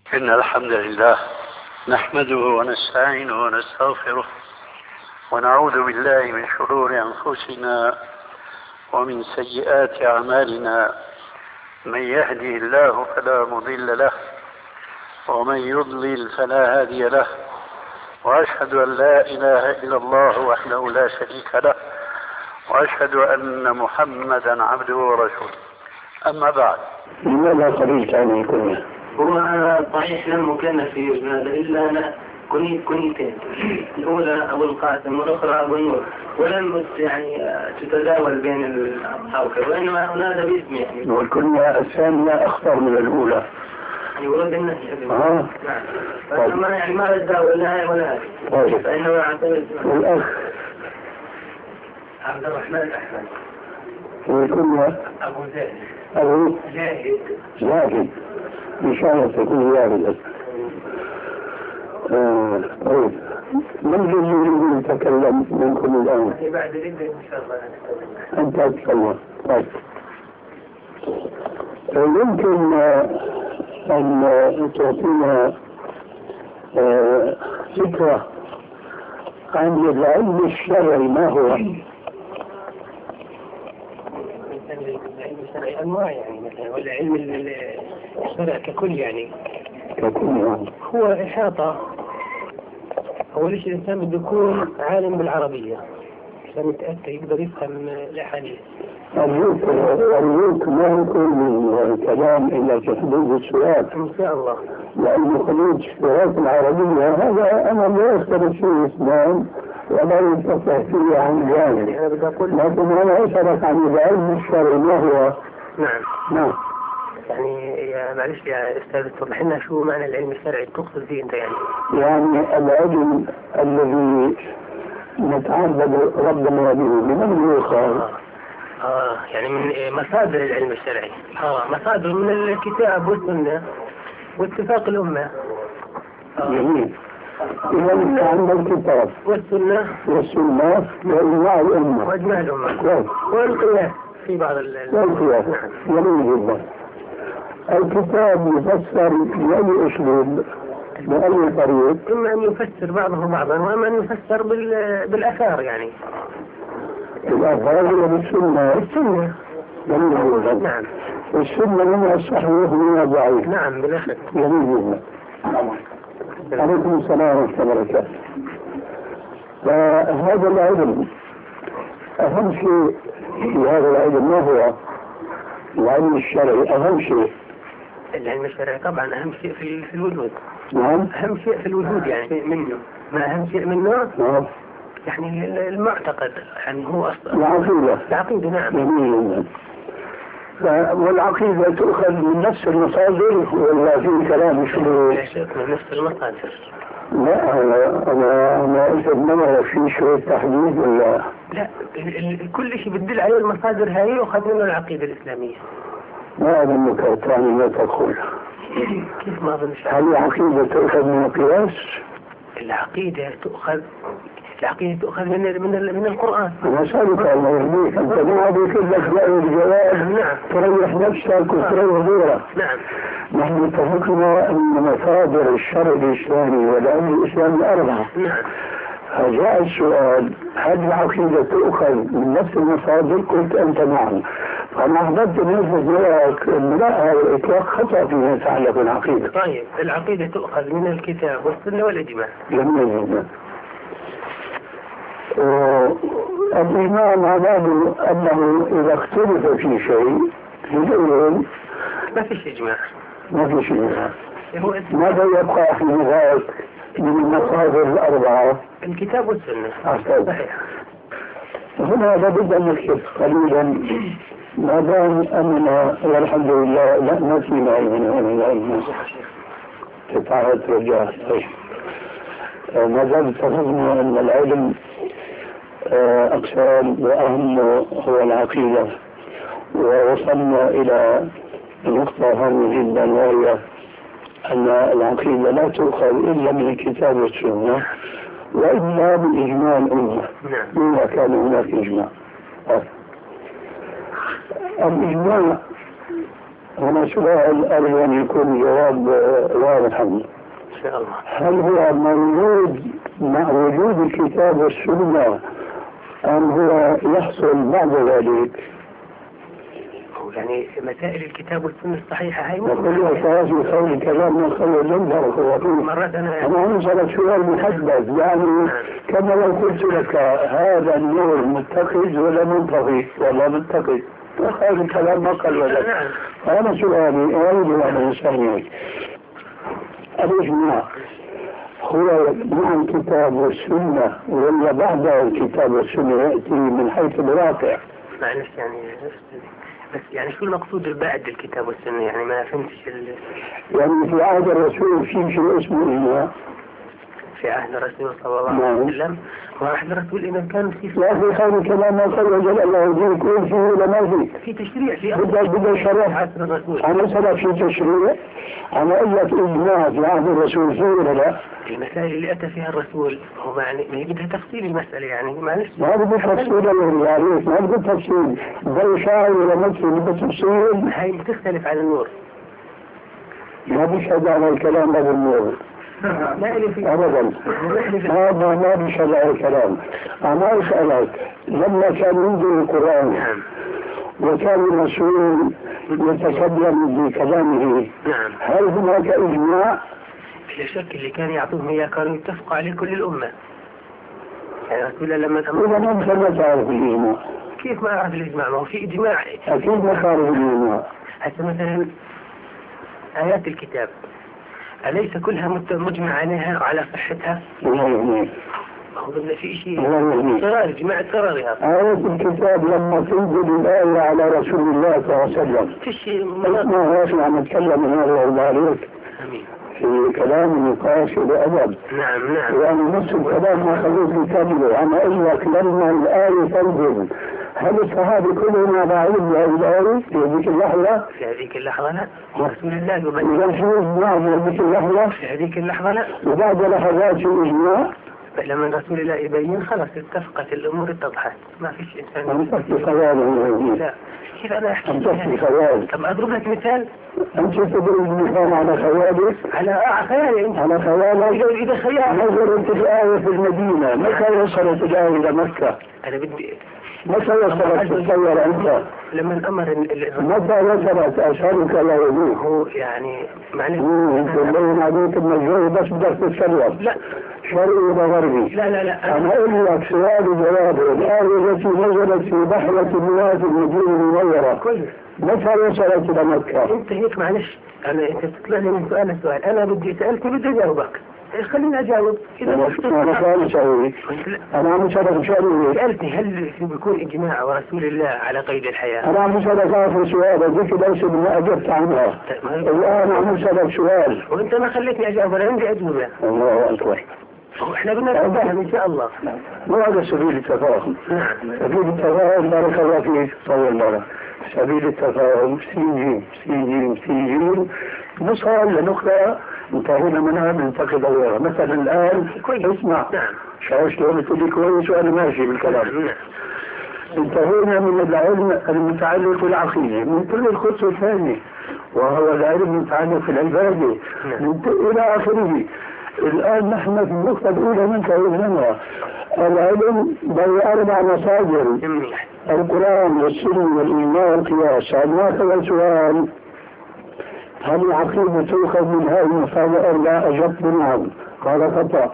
إن الحمد لله نحمده ونستعينه ونستغفره ونعوذ بالله من شرور أنفسنا ومن سيئات أعمالنا. من يهدي الله فلا مضل له ومن يضلل فلا هادي له، وأشهد أن لا إله إلا الله وحده لا شريك له، وأشهد أن محمدا عبده ورسوله. أما بعد، لماذا قبلت عنه كله؟ هو صحيح لم مكلف في إلا أنا كنيتين، الأولى أبو القاسم والأخرى أبو النور، ولم يعني تتداول بين الأصحاب، وإنما أنادى باسمي يعني. والكنية الثانية أخطر من الأولى. يعني ولد الناس. نعم. فما يعني ما تداول لا هاي ولا هاي. فإنه يعتمد. والأخ عبد الرحمن أحمد. والكنية أبو زيد. أبو زاهد. إن شاء الله تكون زاهد. طيب، من الذي يريد يتكلم منكم الآن؟ بعد الإذن إن شاء الله. أنت أتكلم. طيب، يمكن أن تعطينا فكرة عن العلم الشرعي ما هو؟ العلم الشرعي أنواع يعني، مثلا والعلم الشرعي ككل يعني. هو إحاطة. أول شيء الإنسان بده يكون عالم بالعربية عشان يتأكد يقدر يفهم الأحاديث. أرجوك ما يكون من كلام إلا في حدود السؤال إن شاء الله. لأن خروج الشهادات العربية هذا أمر لا يختلف فيه الإسلام ولا ينتفع فيه عن جانب، لكن أنا أسألك عن العلم الشرعي ما هو؟ نعم. يعني معلش يا أستاذ توضح لنا شو معنى العلم الشرعي تقصد فيه أنت يعني؟ يعني العلم الذي نتعبد ربنا به من يؤخذ؟ يعني من مصادر العلم الشرعي. مصادر من الكتاب والسنة واتفاق الأمة. جميل. إذا أنت عندك الكتاب والسنة وإجماع الأمة والقياس في بعض والقياس. جميل جدا. الكتاب يفسر بأي أسلوب بأي طريق؟ إما أن يفسر بعضه بعضا، وإما أن يفسر بالآثار يعني. الآثار هي بالسنة. جميل جدا. نعم. السنة منها الصحيح ومنها الضعيف. نعم بلا شك. جميل جدا. عليكم السلام ورحمة الله وبركاته. فهذا العلم أهم شيء في هذا العلم ما هو؟ العلم الشرعي أهم شيء. العلم الشرعي طبعا أهم شيء في الوجود. نعم. أهم شيء في الوجود يعني منه. ما أهم شيء منه؟ نعم. يعني المعتقد يعني هو أصلا العقيدة. نعم. جميل. والعقيدة تؤخذ من نفس المصادر ولا في كلام شنو؟ لا شك من نفس المصادر. لا أنا إذا في شوية تحديد ولا؟ لا، كل شيء بتدل عليه المصادر هاي يؤخذ منه العقيدة الإسلامية. ما أظنك ثاني ما تقول. كيف ما أظن؟ هل العقيدة تؤخذ من القياس؟ العقيدة تؤخذ من القرآن. أنا سألك الله يهديك، أنت ما أبيك لك رأي الجواب. نعم. تريح نفسك وتريح غيرك. نعم. نحن اتفقنا أن مصادر الشرع الإسلامي والعلم الإسلامي 4. نعم. فجاء السؤال هل العقيدة تؤخذ من نفس المصادر؟ قلت أنت نعم. فأنا أحببت نفسك لك أن لا، هذا الإطلاق خطأ فيما يتعلق بالعقيدة. طيب، العقيدة تؤخذ من الكتاب والسنة والإجماع. جميل جدا. الإيمان معناه أنه إذا اختلف في شيء يقول ما فيش إجماع. ماذا يبقى في ذلك من المصادر 4؟ الكتاب والسنة. صحيح. هنا لابد أن نكشف قليلا ما دام أننا والحمد لله لا نسمع من العلم تتعرض رجاء. ما دام اتفقنا أن العلم أقسام وأهم هو العقيدة، ووصلنا إلى نقطة هامة جدا وهي أن العقيدة لا تؤخذ إلا من الكتاب والسنة وإلا بإجماع الأمة. إذا كان هناك إجماع. الإجماع هنا سؤال أرجو أن يكون جواب واضحا إن شاء الله. هل هو موجود مع وجود الكتاب والسنة أم هو يحصل بعد ذلك؟ يعني مسائل الكتاب والسنة الصحيحة هاي وكل أساس يخلي كلام من خلال الجنة مرات أنا أسألك سؤال محدد يعني كما لو قلت لك هذا النور متخذ ولا منطفي ولا متخذ هذا الكلام ما قال لك. أنا سؤالي أريد أن أسألك الإجماع هو مع الكتاب والسنة ولا بعد الكتاب والسنة يأتي من حيث الواقع؟ معلش يعني بس يعني شو المقصود بعد الكتاب والسنة؟ يعني ما فهمتش يعني في عهد الرسول في شيء اسمه إجماع. في عهد الرسول صلى الله عليه وسلم وعهد الرسول إذا كان في لا في خير كلام ما قال وجل الله يجيك وين فيه ولا ما في تشريع في بدأ شرح عهد الرسول. أنا سبب في تشريع أنا أقول لك إجماع في عهد الرسول فيه ولا لا؟ المسائل اللي أتى فيها الرسول هو يعني بدها تفصيل المسألة يعني معلش ما بدي تفصيل يعني ما بدي تفصيل زي شاعر ولا مثل بدي تفصيل هاي بتختلف على النور. ما بيشهد على الكلام هذا النور أبدا هذا ما بيشهد على الكلام. أنا أسألك لما كان ينزل القرآن وكان الرسول يتكلم بكلامه هل هناك إجماع؟ بلا شك اللي كان يعطوهم إياه كانوا يتفقوا عليه كل الأمة. يعني رسول الله لما إذا ما تعرف الإجماع كيف ما أعرف الإجماع؟ ما هو في إجماع أكيد ما تعرف الإجماع. حتى مثلا آيات الكتاب أليس كلها مجمع عليها وعلى صحتها؟ هو في شيء قرار إجماع قرار هذا. آيات الكتاب لما تنزل الآية على رسول الله صلى الله عليه وسلم في شيء ما هو نتكلم من هذا وذلك في كلام نقاش وأدب. نعم يعني نفس الكلام ما خليت كامله. أنا أقول لك لما الآية تنزل هل الصحابة كلهم يضعون الآية في هذيك اللحظة؟ في هذيك اللحظة لا. رسول الله إذا شو إجماع في هذيك اللحظة؟ في هذيك اللحظة لا. وبعد لحظات شو إجماع؟ لما رسول الله يبين خلاص اتفقت الأمور اتضحت ما فيش إنسان. أنت في خيال. لا كيف أنا أحكي؟ أنت في خيال. طب أضرب لك مثال. أنت تضرب مثال على خيالك؟ على خيالي أنت. على خيالك؟ إذا خيال. نزلت الآية في المدينة متى وصلت الآية إلى مكة؟ أنا بدي متى وصلت تتصور أنت؟ لما الأمر متى وصلت أشهرك لا يدوك؟ هو يعني معلش. أنت اللي عليك المجهول بس بدك تتكلم. لا شرقي وغربي. لا أنا أقول لك سؤال وجواب. الآية التي نزلت في بحرة المياه في المدينة المنورة متى وصلت إلى مكة؟ أنت هيك معلش أنت تطلع لي من سؤال أنا بدي سألت بدي أجاوبك. خليني أجاوب. أنا عم سألك سؤال. سألتني هل بيكون إجماع ورسول الله على قيد الحياة؟ أنا عم سألك آخر سؤال ذيك ليس ما أجبت عنها. الآن عم سألك سؤال. وأنت ما خليتني أجاوب أنا عندي أجوبة. الله أكبر. احنا بدنا نتفاهم ان شاء الله. مو هذا سبيل التفاهم. سبيل التفاهم بارك الله فيك طول الله. سبيل التفاهم سين نصل لنقطة انتهينا منها ننتقد غيرها. مثلا الآن اسمع شايف شلون تقول كويس وأنا ماشي بالكلام. انتهينا من العلم المتعلق بالعقيدة ننتقل للخطوة الثانية وهو العلم المتعلق بالعبادة إلى آخره. الآن نحن في النقطة الأولى ننتهي منها. العلم بين 4 مصادر القرآن والسنة والإيمان والقياس. هذا سؤال هل العقيدة تؤخذ من هذه المصادر أو لا؟ أجبت نعم. قال خطأ.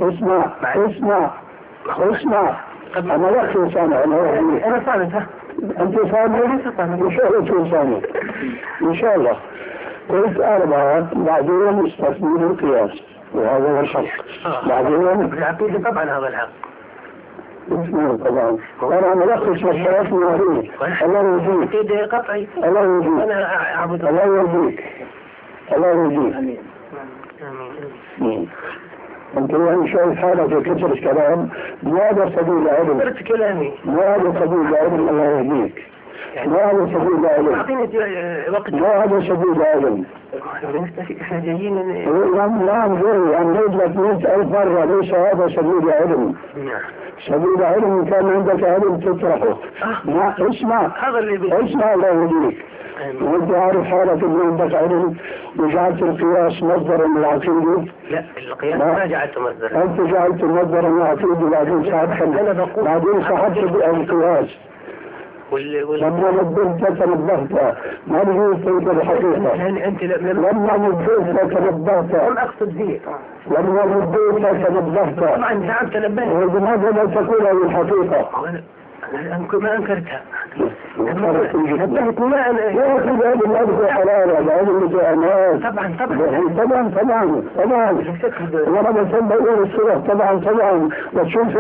اسمع أنا لا سامع. أنا سامع. أنت سامع؟ إن شاء الله تكون سامع إن شاء الله. قلت 4 بعدين استثنين القياس وهذا هو الحق. بعدين العقيدة طبعا هذا الحق. اسمه طبعا. أنا ملخص مشارات معروف. الله يهديك. عقيدة قطعي. الله يهديك. أنا أعبد الله يهديك. الله يهديك. آمين. أنت يعني شايف حالك كثر الكلام ما هذا سبيل العلم. كلامي. ما هذا سبيل العلم. الله يهديك. ما هذا سبيل علم. أعطيني وقت. ما هذا سبيل علم. إحنا جايين. نعم جاي عم نقول لك 100,000 مرة ليس هذا سبيل علم. سبيل علم كان عندك علم تطرحه. اسمع الله يهديك. وانت عارف حالك ان عندك علم وجعلت القياس مصدرا للعقيدة. لا القياس ما جعلته مصدرا. انت جعلت مصدرا للعقيدة بعدين سحبت القياس. لما نبهت تنبهت ما بيجوز تلك الحقيقة. لما نبهت تنبهت. لم أقصد ذلك. لما نبهت تنبهت. طبعا نعم تنبهت. ولماذا لا تقول هذه الحقيقة؟ ما أنكرتها. نبهت ما أنا يا أخي هذا الأرض حلالة هذا المجامعات. طبعا وأنا بسمى أول الصورة طبعا وتشوف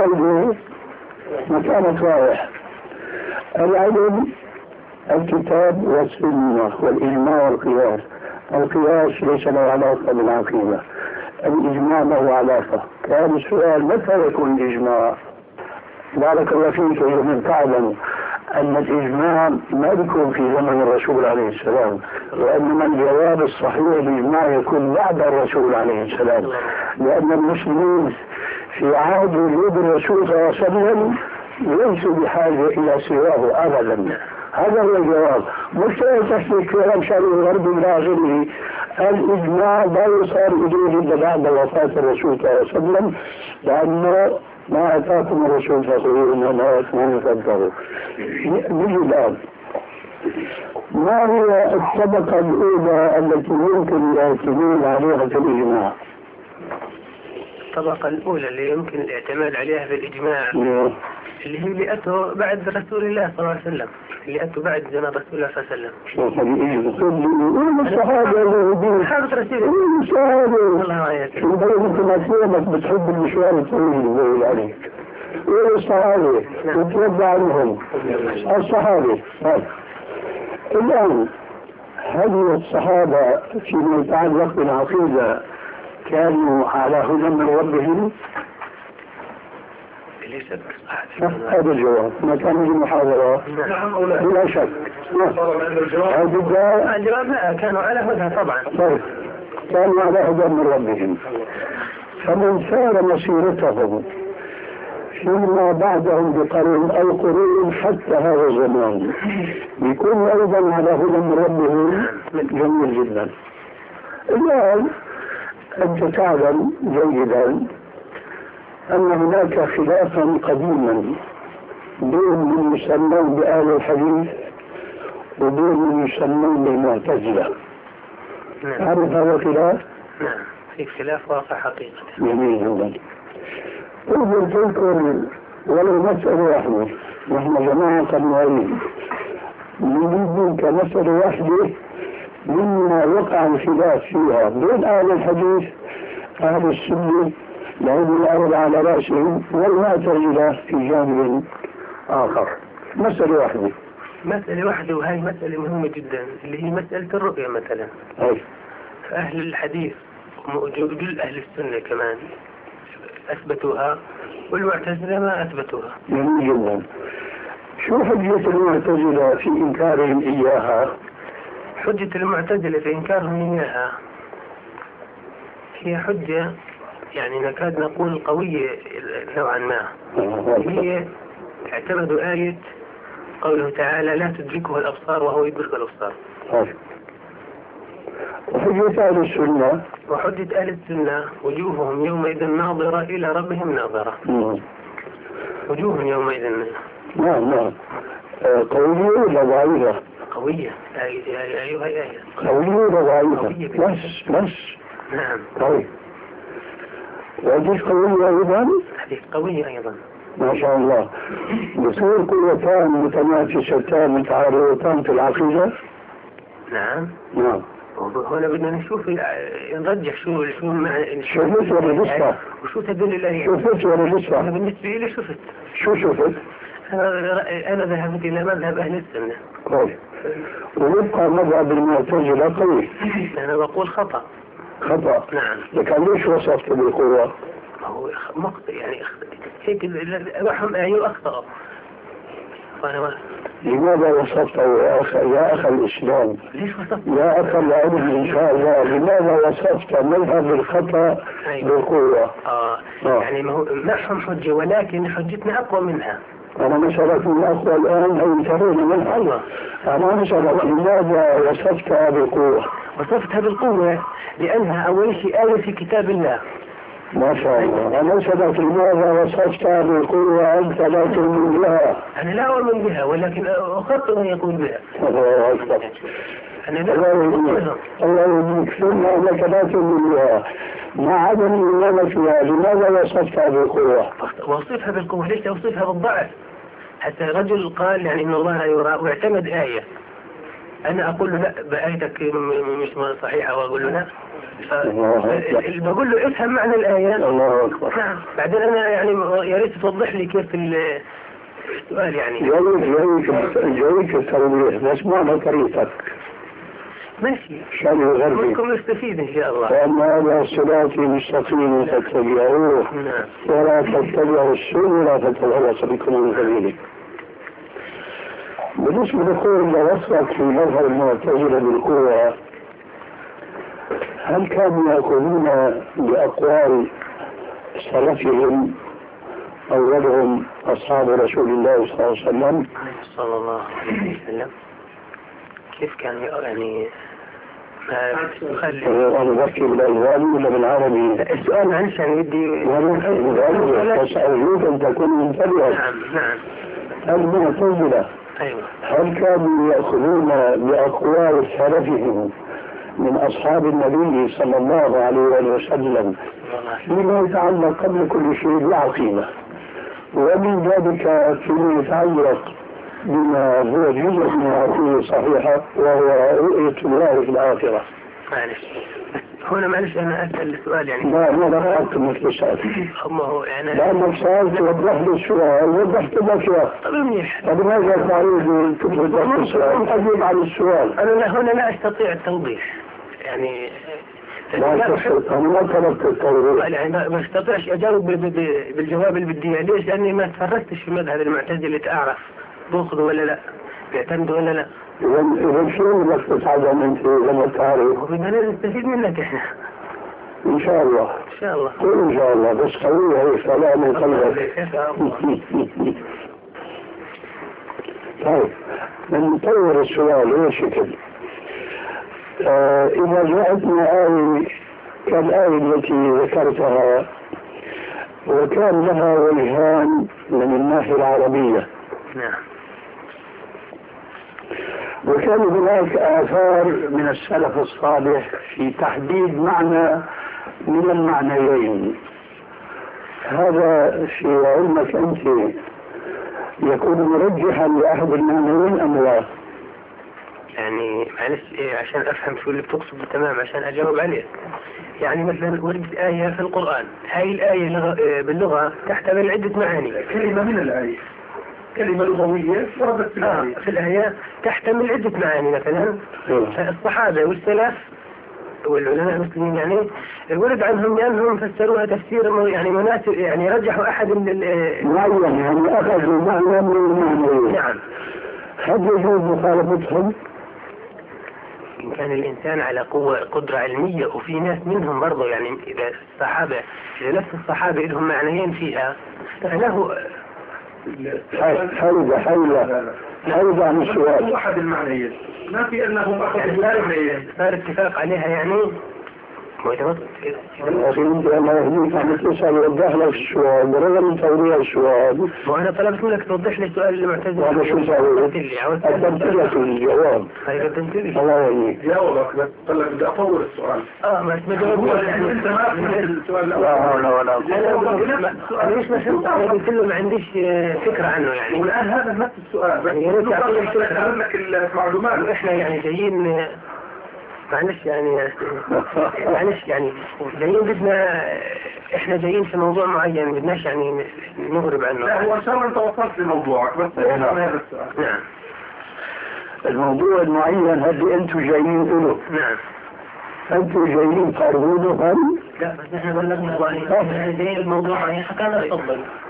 مكانك رايح. العلم الكتاب والسنة والإجماع والقياس. القياس ليس له علاقة بالعقيدة، الإجماع له علاقة. كان السؤال متى يكون الإجماع؟ بارك الله فيك من تعلم أن الإجماع ما يكون في زمن الرسول عليه السلام، وإنما الجواب الصحيح الإجماع يكون بعد الرسول عليه السلام، لأن المسلمين في عهد وجود الرسول صلى الله عليه وسلم ليسوا بحاجة إلى سواه أبدا. هذا هو الجواب. مش تشريك كلام شرعي الغربي إلى آخره. الإجماع لا يصار إليه إلا بعد وفاة الرسول صلى الله عليه وسلم، لأنه ما أتاكم الرسول فخذوه إنما أتمنى فانتهوا. نجي الآن ما هي الطبقة الأولى التي يمكن الاعتماد عليها في الإجماع؟ الطبقة الأولى اللي يمكن الاعتماد عليها في الإجماع اللي هي اللي أتوا بعد رسول الله صلى الله عليه وسلم، اللي أتوا بعد زمن رسول الله صلى الله عليه وسلم. الصحابة اليهوديين صحابة رسول الله. الله بتحب المشوار الطويل زي عليك. الصحابة وتربى عنهم الصحابة. الآن هذه الصحابة فيما يتعلق بالعقيدة كانوا على هدى من ربهم؟ هذا الجواب. ما كان في المحاضرة بلا شك. الجواب لا، كانوا على هدى طبعا. طيب كانوا على هدى من ربهم. فمن سار مسيرتهم فيما بعدهم بقرون أو قرون حتى هذا الزمان يكون أيضا على هدى من ربهم. جميل جدا. الآن أنت تعلم جيدا أن هناك خلافا قديما بين من يسمون بأهل الحديث وبين من يسمون بالمعتزلة. تعرف هذا الخلاف؟ نعم في خلاف واقع حقيقة. جميل جدا. أول تذكر ولو مسألة واحدة، نحن جماعة قنوعين نريد منك مسألة واحدة مما وقع الخلاف فيها بين أهل الحديث أهل السنة لهم الأرض على رأسهم والمعتزلة في جانب آخر. مسألة واحدة وهي مسألة مهمة جدا اللي هي مسألة الرؤية مثلا. فأهل الحديث وجل أهل السنة كمان أثبتوها والمعتزلة ما أثبتوها. جميل جدا. شو حجة المعتزلة في إنكارهم إياها؟ حجة المعتزلة في إنكارهم إياها هي حجة يعني نكاد نقول قوية نوعا ما. هي اعتمدوا آية قوله تعالى لا تدركه الأبصار وهو يدرك الأبصار. وحجة أهل السنة وحجة أهل السنة وجوههم يومئذ ناظرة إلى ربهم ناظرة. وجوههم يومئذ نعم قوية ولا ضعيفة؟ قوية. أيها آية قوية ولا ضعيفة؟ بس نعم. طيب وحديث قوية أيضا؟ حديث قوية أيضا ما شاء الله. بصير قوتان متنافستان متعارضتان في العقيدة؟ نعم. هنا بدنا نشوف نرجح شو شفت ولا لسه؟ وشو تدل إليه؟ شفت ولا لسه؟ أنا بالنسبة لي شفت. شو شفت؟ أنا ذهبت إلى مذهب أهل السنة. طيب ويبقى مذهب المعتزلة قوي. أنا بقول خطأ. نعم. لكن ليش وصفت بالقوة؟ هو يعني هيك وحهم أخطأ. لماذا وصفته يا أخ الإسلام؟ ليش وصفت؟ يا أخ العلم إن شاء الله، لماذا وصفت مذهب الخطأ بالقوة؟ يعني ما هو معهم حجة، ولكن حجتنا أقوى منها. أنا مسألة من أقوى الآن أو انتهينا منها. الله، أنا مسألة لماذا وصفتها بالقوة؟ وصفتها بالقوة لأنها أول شيء آية في كتاب الله. ما شاء الله. أنا مسألة لماذا وصفتها بالقوة أنت لا تؤمن بها؟ أنا لا أؤمن بها، ولكن أخطئ أن يقول بها. الله أكبر. الله يهديك، ثم أنك لا تؤمن بها مع عدم إيمانك بها، لماذا وصفتها بالقوة؟ وصفها بالقوة ليش توصفها بالضعف؟ حتى رجل قال يعني إن الله لا يرى واعتمد آية، أنا أقول له لا بآيتك مش صحيحة، وأقول له لا، بقول له افهم معنى الآية. الله أكبر. نعم. بعدين أنا يعني يا ريت توضح لي كيف السؤال يعني. جايك التوضيح بس معنى طريقتك. ماشي. شان الغربي. منكم نستفيد إن شاء الله. وأن هذا صراطي مستقيم فاتبعوه ولا تتبعوا السبل فتفرق بكم عن سبيله. بالنسبة لقول وصفك في مذهب المعتزلة بالقوة، هل كانوا يأخذون بأقوال سلفهم أولهم أصحاب رسول الله صلى الله عليه وسلم؟ صلى الله عليه وسلم. كيف كان يعني أنا بحكي بالألغاني ولا بالعربي؟ السؤال معلش يعني بدي أسألوك أن تكون منتبها. نعم. المعتزلة أيوة. هل كانوا يأخذون بأقوال سلفهم من أصحاب النبي صلى الله عليه وسلم فيما يتعلق قبل كل شيء بالعقيدة، ومن ذلك فيما يتعلق بما هو جزء من العقيدة الصحيحة وهو رؤية الله في الآخرة؟ معلش هنا معلش أنا أسأل السؤال يعني. لا حق مثل السؤال. ما هو يعني. لأنك سألت وضح لي السؤال وضحت لك يا. طب منيح. طب ماذا تعرض توضح السؤال؟ أجيب على السؤال. أنا هنا لا أستطيع التوضيح يعني. أنا ما طلبت التوضيح. يعني ما استطيعش أجاوب بالجواب اللي بدي إياه. ليش؟ لأني ما تفرجتش في مذهب المعتزلة أعرف بأخذ ولا لا، بيعتمد ولا لا. إذا شو بدك تتعلم أنت لما تعرف؟ بدنا نستفيد منك إحنا. إن شاء الله. إن شاء الله. إن شاء الله، بس قوية هي سلام من قلبك. طيب نطور السؤال إيش شكل؟ إذا جاءتنا آية كالآية التي ذكرتها وكان لها وجهان من الناحية العربية. نعم. وكان هناك آثار من السلف الصالح في تحديد معنى من المعنيين. هذا في علمك أنت يكون مرجحا لأحد المعنيين أم لا؟ يعني معلش عشان أفهم شو اللي بتقصد تمام عشان أجاوب عليه. يعني مثلا وردت آية في القرآن، هاي الآية باللغة تحتمل عدة معاني. كلمة من الآية، كلمة لغوية وردت في الآية تحتمل عدة معاني. مثلا الصحابة والسلف والعلماء المسلمين يعني ورد عنهم لأنهم فسروها تفسير يعني مناسب، يعني رجحوا أحد معين، يعني أخذوا معنى من المعنى. نعم. هل يجوز مخالفتهم؟ إن كان الإنسان على قدرة علمية، وفي ناس منهم برضو يعني إذا الصحابة إذا نفس الصحابة لهم معنيين فيها فله حيدة عن السؤال. أحد المعنيين ما في أنهم أخذوا يعني صار اتفاق عليها يعني. لكن انت الله يهديك عم تسأل وضح لك السؤال برغم من توضيح السؤال. وأنا طلبت منك توضح لي السؤال المعتزل. وأنا شو سأقول؟ قدمت لك الجواب. قدمت لي. الله يهديك. جاوبك بس قال لك بدي أطور السؤال. ما جاوبت يعني أنت ما فهمت السؤال. لا حول ولا قوة. أنا ليش ما فهمت؟ أنا قلت له ما عنديش فكرة عنه يعني. والآن هذا نفس السؤال. يعني يا ريت تعطيني فكرة. لك المعلومات. وإحنا يعني جايين معلش يعني جايين بدنا احنا جايين في موضوع معين بدناش يعني نغرب عنه. لا هو ان شاء الله انت وصلت لموضوعك بس هذا السؤال. نعم. الموضوع المعين هذا انتم جايين له. نعم. انتم جايين تقربونه هم؟ لا بس احنا بلغنا جايين الموضوع معين حكانا تفضل.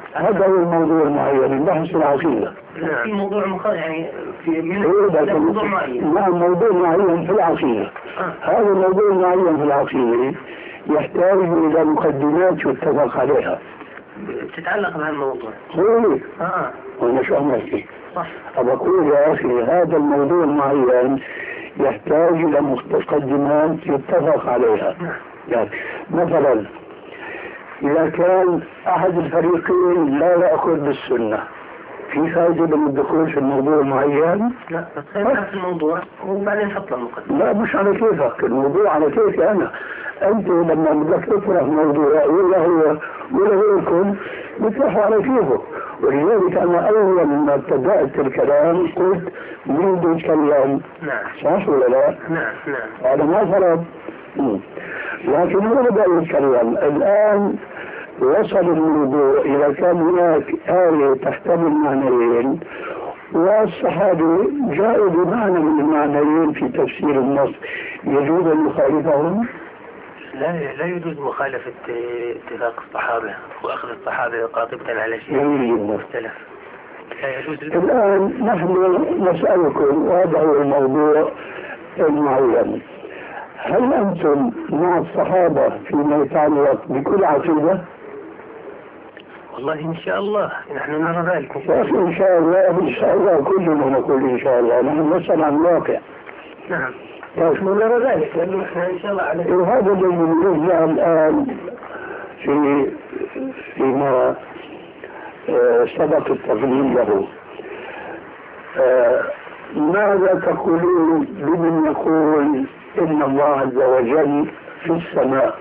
هذا هو الموضوع المعين، البحث العقيدة. في موضوع يعني في موضوع معين. نعم، موضوع معين في العقيدة. هذا الموضوع المعين في العقيدة يحتاج إلى مقدمات يتفق عليها. تتعلق بهذا الموضوع. قولي. وأنا شو أحكي؟ صح. أقول يا أخي هذا الموضوع المعين يحتاج إلى مقدمات يتفق عليها. يعني مثلا إذا كان أحد الفريقين لا يأخذ بالسنة، في فائدة من الدخول في الموضوع معين؟ لا، بس خلينا في الموضوع وبعدين نحط له مقدمة. لا، مش على كيفك، الموضوع على كيفي أنا. أنت لما بدك تطرح موضوع ولا هو ولا غيركم بتروحوا على كيفه، ولذلك أنا أول ما ابتدأت الكلام قلت مين بده يتكلم؟ نعم. صح ولا لا؟ نعم. هذا ما فرض. لكن هو بدأ يتكلم الآن. وصل الموضوع إذا كان هناك آية تحتمل معنيين والصحابة جاءوا بمعنى من المعنيين في تفسير النص، يجوز أن يخالفهم؟ لا يجوز مخالفة اتفاق الصحابة وأخذ الصحابة قاطبة على شيء مختلف. لا يجوز. الآن نحن نسألكم، وهذا هو الموضوع المعين، هل أنتم مع الصحابة فيما يتعلق بكل عقيدة؟ والله إن شاء الله نحن نرى ذلك. إن شاء الله إن شاء الله كلنا نقول إن شاء الله، نحن نسأل عن الواقع. نعم. نحن نرى ذلك لأنه إحنا إن شاء الله على وهذا الذي نرجع الآن فيما سبق التقديم له. ماذا تقولون لمن يقول إن الله عز وجل في السماء؟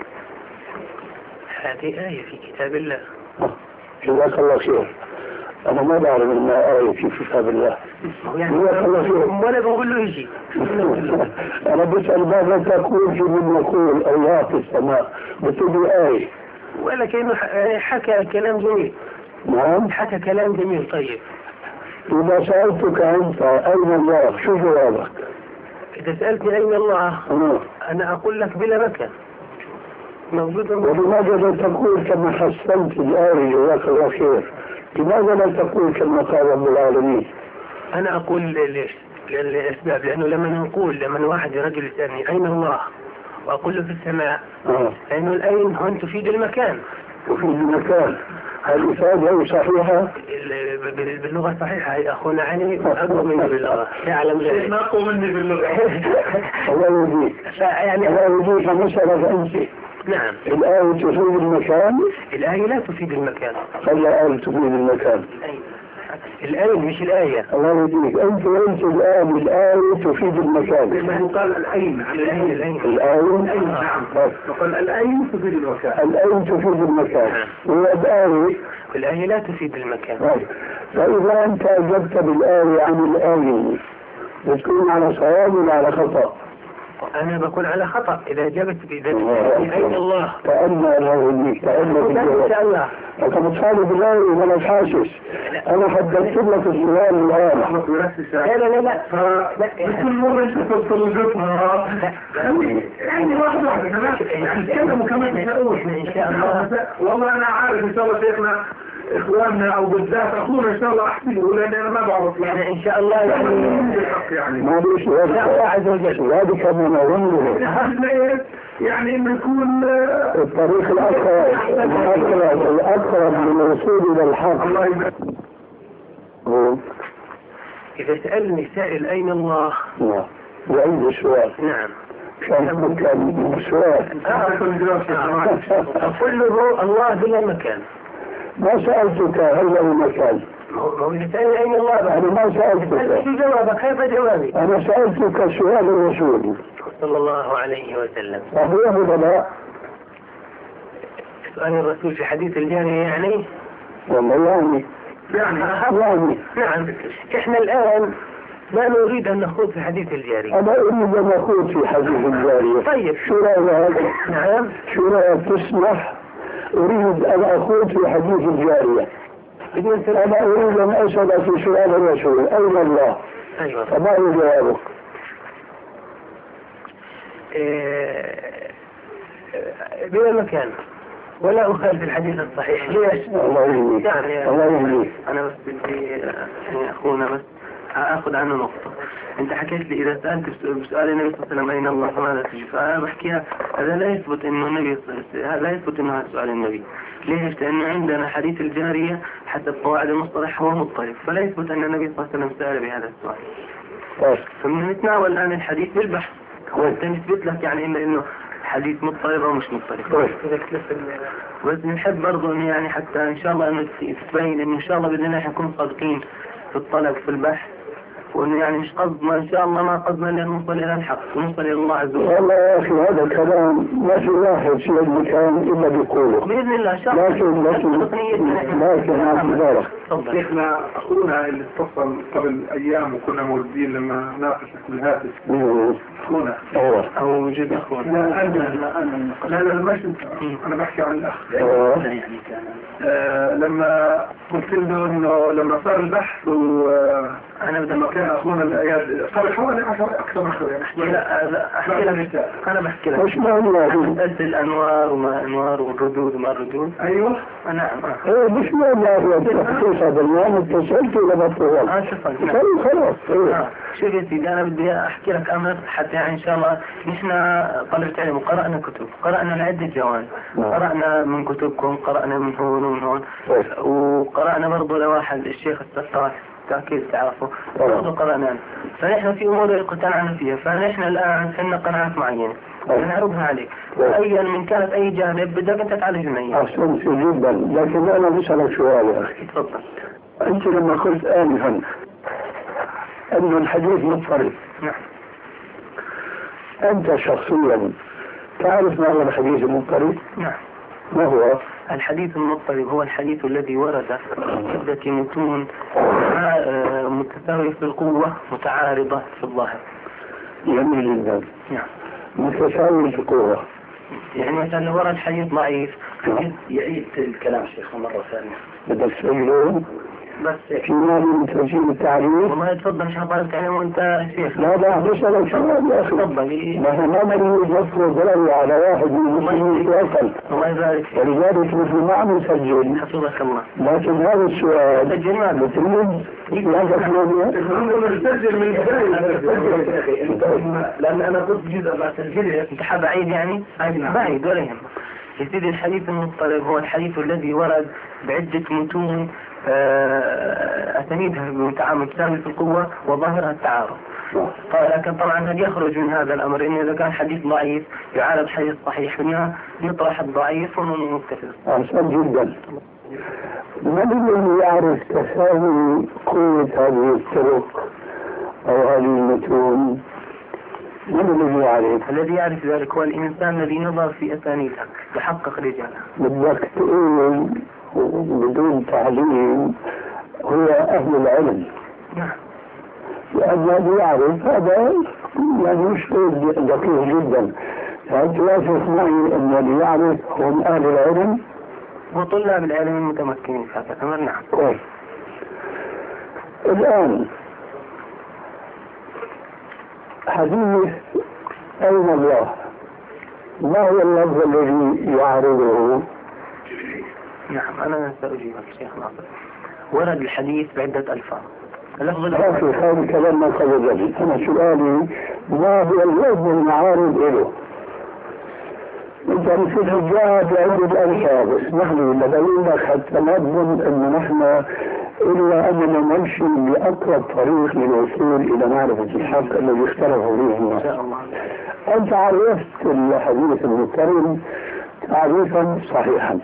هذه آية في كتاب الله. جزاك الله خير. أنا ما بعرف إنها آية في كتاب الله. جزاك الله خير. ولا بقول له يجي. أنا بسأل ماذا تقول في من يقول الله في السماء؟ بتقول آية. ولا كأنه حكى كلام جميل. نعم. حكى كلام جميل. طيب. إذا سألتك أنت أين الله شو جوابك؟ إذا سألتني أين الله أنا أقول لك بلا مكان موجود. ولماذا لا تقول كما حسنت الآية جزاك الله خير؟ لماذا لا تقول كما قال رب العالمين؟ أنا أقول ليش؟ للأسباب، لأنه لما واحد رجل يسألني أين الله وأقول له في السماء، لأنه الأين هون تفيد المكان. تفيد المكان. الإفادة صحيحة؟ باللغة صحيحة يا أخونا علي، أقوى مني باللغة، يعلم ذلك. ما أقوى مني باللغة. الله يهديك. يعني الله يهديك مسألة أنت. نعم. الآية تفيد المكان؟ الآية لا تفيد المكان. الآية تفيد المكان. الآية مش الآية. الله يهديك. أنت الآية تفيد المكان. ما قال الأين. الآية. نعم. وقال الأين تفيد المكان. الآية تفيد المكان. الآية لا تفيد المكان. فإذا أنت أجبت بالآية عن الآية بتكون على صواب ولا على خطأ؟ أنا بكون على خطأ إذا أجبت أين الله. تأمل الله تأمل إن شاء الله. أنت متصالح بالآية ولا حاسس؟ أنا حددت لك السؤال الآن. لا كل مرة أنت تدخل جبهة. يعني واحدة تتكلموا كمان تقول إن شاء الله. والله أنا عارف إن شاء الله شيخنا إخواننا أو بالذات أخونا إن شاء الله أحسنه لأن أنا ما بعرف. يعني إن شاء الله يعني ما ليش الله عز وجل هذا كمان أظن يعني إنه يكون الطريق الأقرب للوصول إلى الحق. الله يبارك. إذا سألني سائل أين الله؟ نعم. يعيد السؤال. نعم. كان السؤال. أقول له الله بلا مكان. ما سألتك هل له مكان؟ هو يسألني أين الله؟ أنا ما سألتك. شو جوابك؟ كيف جوابي؟ أنا سألتك سؤال الرسول صلى الله عليه وسلم. صحيح ولا لا؟ سؤال الرسول في حديث الجارية يعني؟ والله يعني نعم. إحنا الآن لا نريد أن نخوض في حديث الجارية. أنا أريد أن أخوض في حديث الجارية. طيب. شو رأيك؟ نعم. شو رأيك تسمح؟ أريد أن أخوض في حديث الجارية. أنا أريد أن أسأل في سؤال الرسول أين الله؟ أيوة. فما هو جوابك؟ بلا مكان. ولا أخالف الحديث الصحيح. ليش؟ الله يهديك. يعني الله يهديك. أنا بس بدي يعني أخونا بس أخذ عنه نقطة. أنت حكيت لي إذا سألت بسؤال النبي صلى الله عليه وسلم أين الله فماذا تجيب؟ فأنا بحكيها هذا لا يثبت إنه النبي لا يثبت إنه هذا سؤال النبي. ليش؟ لأنه عندنا حديث الجارية حسب قواعد المصطلح هو مضطرب، فلا يثبت أن النبي صلى الله عليه وسلم سأل بهذا السؤال. فبنتناول الآن الحديث بالبحث. هو أنت نثبت لك يعني إنه حديث مضطرب أو مش مضطرب. بس نحب برضو إنه يعني حتى إن شاء الله إنه تبين إنه إن شاء الله بإذن الله حنكون صادقين في الطلب في البحث، وإنه يعني مش قصدنا إن شاء الله ما قصدنا إلا نوصل إلى الحق ونوصل إلى الله عز وجل. والله يا أخي هذا الكلام ما في واحد في المكان إلا بيقوله بإذن الله إن شاء الله. لكن ما في ذلك. شيخنا أخونا اللي اتصل قبل أيام وكنا موجودين لما ناقشت بالهاتف. أخونا. أو جد أخونا. لا مش أنا بحكي عن الأخ. لما قلت له إنه لما صار البحث أنا لما كان أخونا الأياد صار حوالي 10 أكثر من شوية. أحكي لك. أنا بحكي لك. وش معنى أنت الأنوار وما أنوار والردود وما الردود. أيوة. نعم. مش معنى التخصيص هذا اليوم اتصلت ولا بطول. خلاص. شوف يا سيدي أنا بدي أحكي لك أمر حتى يعني إن شاء الله نحن طلبة علم وقرأنا كتب، قرأنا لعدة جوانب، قرأنا من كتبكم، قرأنا من هون ومن هون، وقرأنا برضو لواحد الشيخ السطاح تأكيد تعرفه برضو قرأنا، فنحن في أمور اقتنعنا فيها، فنحن الآن عندنا قناعات معينة نعرضها عليك، أيا من كانت أي جانب بدك أنت تعالجنا إياه. أحسنت جدا، لكن أنا بسألك سؤال يا أخي. تفضل. أنت لما قلت آنفا أن الحديث مضطرب. نعم. أنت شخصيا تعرف ما هو الحديث المضطرب؟ نعم. ما هو؟ الحديث المضطرب هو الحديث الذي ورد عدة متون متساوية في القوة متعارضة في الظاهر. جميل جدا. نعم. متساوي في القوة. يعني مثلا لو ورد حديث ضعيف يعيد الكلام شيخ مرة ثانية. بدك تسأله؟ بس في مال من توجيه التعريف؟ والله تفضل مش هطالب تعلم وانت شيخ. لا بسألك سؤال يا أخي. تفضل. ما هو ما مريض يفرض ضرر على واحد من المسلمين في أصل. الله يبارك فيك. ولذلك مثل ما عم نسجل. حفظك الله. لكن هذا السؤال سجل ما بتريد يجب نسجل من البداية لأن أنا ضد جزء ما سجله انت حاب بعيد يعني بعيد ولا يهم. يا سيدي الحديث المضطرب هو الحديث الذي ورد بعدة متون أسانيدها متساوية في القوة وظاهرها التعارض. لكن طبعا هل يخرج من هذا الأمر إنه إذا كان حديث ضعيف يعارض حديث صحيح منها نطرح الضعيف ونتفق. أحسن جدا. من الذي يعرف تساوي قوة هذه الطرق أو هذه المتون؟ من الذي يعرف؟ الذي يعرف ذلك هو الإنسان الذي نظر في أسانيدها يحقق رجالها. بدك تقول بدون تعليم هو أهل العلم. نعم. لأن الذي يعرف هذا يعني مش دقيق جدا. هل توافق معي أن الذي يعرف هم أهل العلم؟ وطلاب العلم المتمكنين في هذا الأمر. نعم. كويس. الآن حديث أين الله ما هو اللفظ الذي يعرضه؟ نعم أنا سأجيبك شيخ ناصر. ورد الحديث بعدة ألفاظ. اللفظ الأول هذا كلام ما قبل. أنا سؤالي ما هو اللفظ المعارض له؟ أنت مثل الجواب بعدة ألفاظ. اسمح لي لبين لك حتى نضمن أن نحن إلا أننا نمشي بأقرب طريق للوصول إلى معرفة الحق الذي اختلفوا فيه الناس. أنت عرفت الحديث المضطرب تعريفا صحيحا.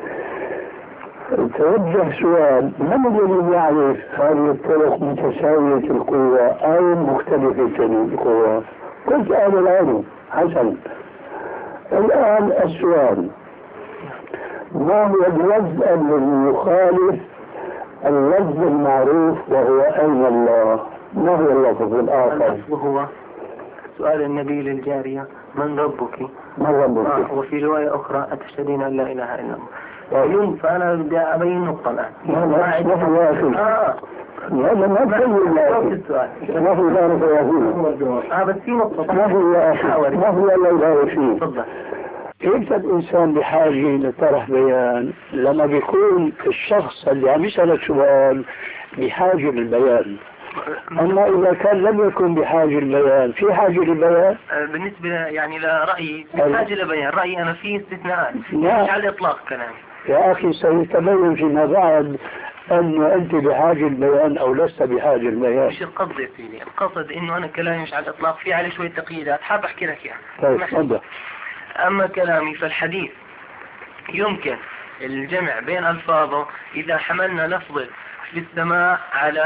توجه سؤال من الذي يعرف هذه الطرق متساوية القوة أو مختلفة القوة؟ قلت أهل العلم. حسن. الآن السؤال ما هو اللفظ الذي يخالف اللفظ المعروف وهو أين الله؟ ما هو اللفظ الآخر؟ اللفظ هو سؤال النبي للجارية من ربك؟ من ربك؟ وفي رواية أخرى أتشهدين أن لا إله إلا الله. فأنا بدي أبين نقطة الآن. ما يا أخي هذا ما تقول يا أخي ما في ذلك يا أخي بس في نقطة ما في يا أخي ما في إلا إله فيه. تفضل. إمتى الإنسان بحاجة لطرح بيان؟ لما بيكون الشخص اللي عم يسألك سؤال بحاجة للبيان. أما إذا كان لم يكن بحاجة للبيان، في حاجة للبيان؟ بالنسبة يعني لرأيي في حاجة لبيان، رأيي أنا فيه استثناءات مش على الإطلاق كلامي. يا أخي سيتبين فيما بعد أن أنت بحاجة للبيان أو لست بحاجة للبيان. مش القصد يا سيدي، القصد إنه أنا كلامي مش على الإطلاق، في عليه شوية تقييدات حاب أحكي لك يعني. طيب تفضل. أما كلامي فالحديث يمكن الجمع بين ألفاظه إذا حملنا لفظ في السماء على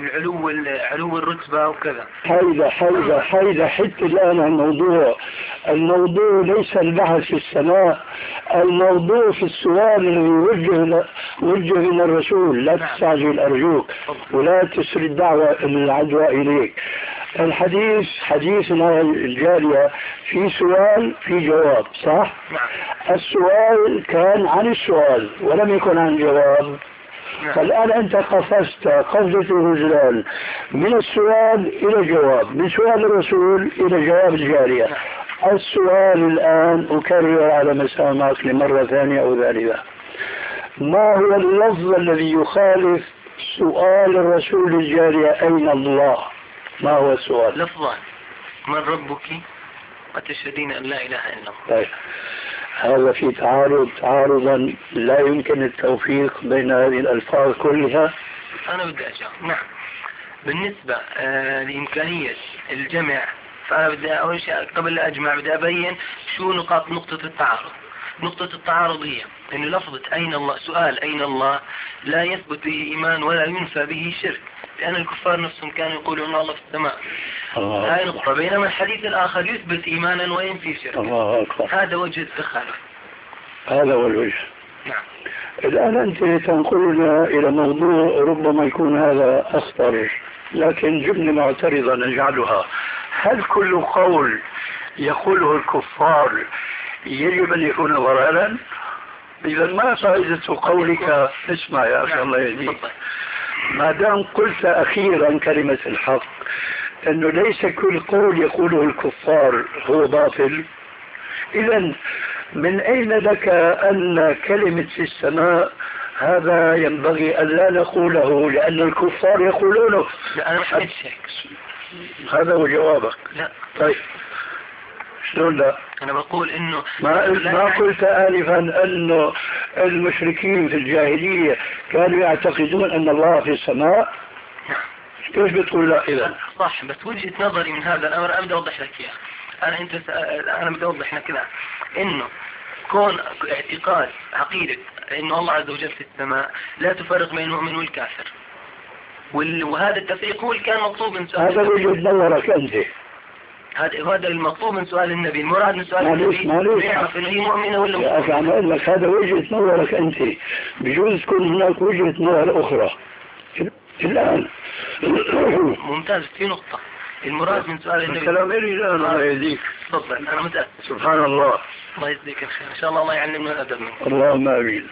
علو الرتبة وكذا. حيدة حتى الآن الموضوع ليس البحث في السماء، الموضوع في السؤال الذي وجه من الرسول. لا تستعجل أرجوك ولا تسري العدوى إليك. الحديث حديثنا الجارية في سؤال في جواب، صح؟ نعم. السؤال كان عن السؤال ولم يكن عن جواب. فالآن أنت قفزة الرجلان من السؤال إلى جواب، من سؤال الرسول إلى جواب الجارية. السؤال الآن أكرر على مسامعك لمرة ثانية أو ثالثة، ما هو اللفظ الذي يخالف سؤال الرسول الجارية أين الله؟ ما هو السؤال؟ لفظان: من ربك وتشهدين أن لا إله إلا الله. طيب هذا في تعارضا لا يمكن التوفيق بين هذه الألفاظ كلها. أنا بدي أجاوب. نعم. بالنسبة لإمكانية الجمع، فأنا بدي أول شيء قبل لا أجمع بدي أبين شو نقطة التعارض. نقطة التعارض هي أن لفظة أين الله، سؤال أين الله، لا يثبت به إيمان ولا ينفى به شرك، لأن الكفار نفسهم كانوا يقولون أن الله في السماء. هاي نقطة. بينما الحديث الآخر يثبت إيمانا وينفي شركا. هذا وجه التخالف. هذا هو الوجه. نعم. الآن أنت تنقلنا إلى موضوع ربما يكون هذا أخطر، لكن جملة معترضة نجعلها: هل كل قول يقوله الكفار يجب أن يكون ضلالا؟ إذا ما فائدة قولك؟ اسمع يا أخي الله يهديك، ما دام قلت أخيرا كلمة الحق أنه ليس كل قول يقوله الكفار هو باطل، إذا من أين لك أن كلمة في السماء هذا ينبغي أن لا نقوله لأن الكفار يقولونه؟ لا، أنا مش هيك. هذا هو جوابك. لا. طيب شلون لا؟ أنا بقول إنه ما قلت آنفا أنه المشركين في الجاهلية كانوا يعتقدون أن الله في السماء؟ كيف بتقول لا إذا؟ صح، بس وجهة نظري من هذا الأمر أنا بدي أوضح لك إياه. أنا بدي أوضح لك كذا إنه كون اعتقاد عقيدة إنه الله عز وجل في السماء لا تفرق بين المؤمن والكافر، وهذا التفريق هو اللي كان مطلوب من سؤال. هذا وجهة نظرك أنت. هذا المطلوب من سؤال النبي، المراد من سؤال النبي يعرف انه هي مؤمنة ولا يا أخي عم أقول لك هذا وجهة نظرك أنت، بجوز تكون هناك وجهة نظر أخرى الآن. ممتاز. في نقطة المراد من سؤال النبي. الكلام إلي الآن الله يهديك. تفضل. أنا متأكد. سبحان الله. الله يجزيك الخير إن شاء الله. الله يعلمنا الأدب منك. اللهم آمين.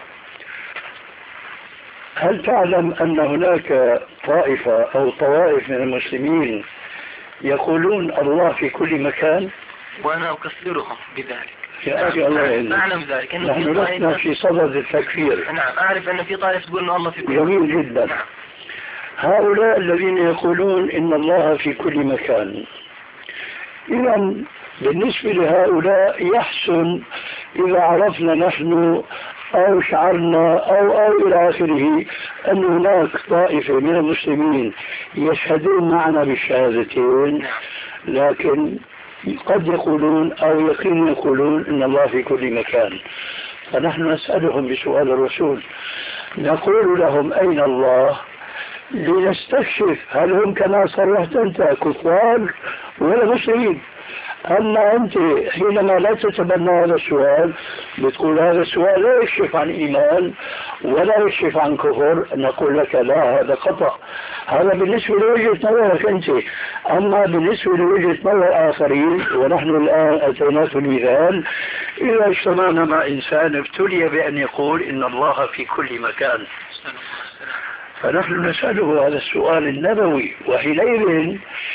هل تعلم أن هناك طائفة أو طوائف من المسلمين يقولون الله في كل مكان؟ وأنا أكفرهم بذلك. يا أخي الله يهديك. أعلم ذلك. نحن لسنا في صدد التكفير. نعم أعرف أن في طائفة تقول أن الله في كل مكان. جميل جدا. نعم. هؤلاء الذين يقولون إن الله في كل مكان، إذا بالنسبة لهؤلاء يحسن إذا عرفنا نحن أو شعرنا أو إلى آخره أن هناك طائفة من المسلمين يشهدون معنا بالشهادتين، لكن قد يقولون أو يقين يقولون إن الله في كل مكان. فنحن نسألهم بسؤال الرسول، نقول لهم أين الله؟ لنستكشف هل هم كما صرحت أنت كفار ولا مسلمين. أما أنت حينما لا تتبنى هذا السؤال بتقول هذا السؤال لا يكشف عن إيمان ولا يكشف عن كفر، نقول لك لا، هذا خطأ. هذا بالنسبة لوجهة نظرك أنت. أما بالنسبة لوجهة نظر آخرين، ونحن الآن أتيناك المثال، إذا اجتمعنا مع إنسان ابتلي بأن يقول إن الله في كل مكان، فنحن نسأله هذا السؤال النبوي، وحينئذ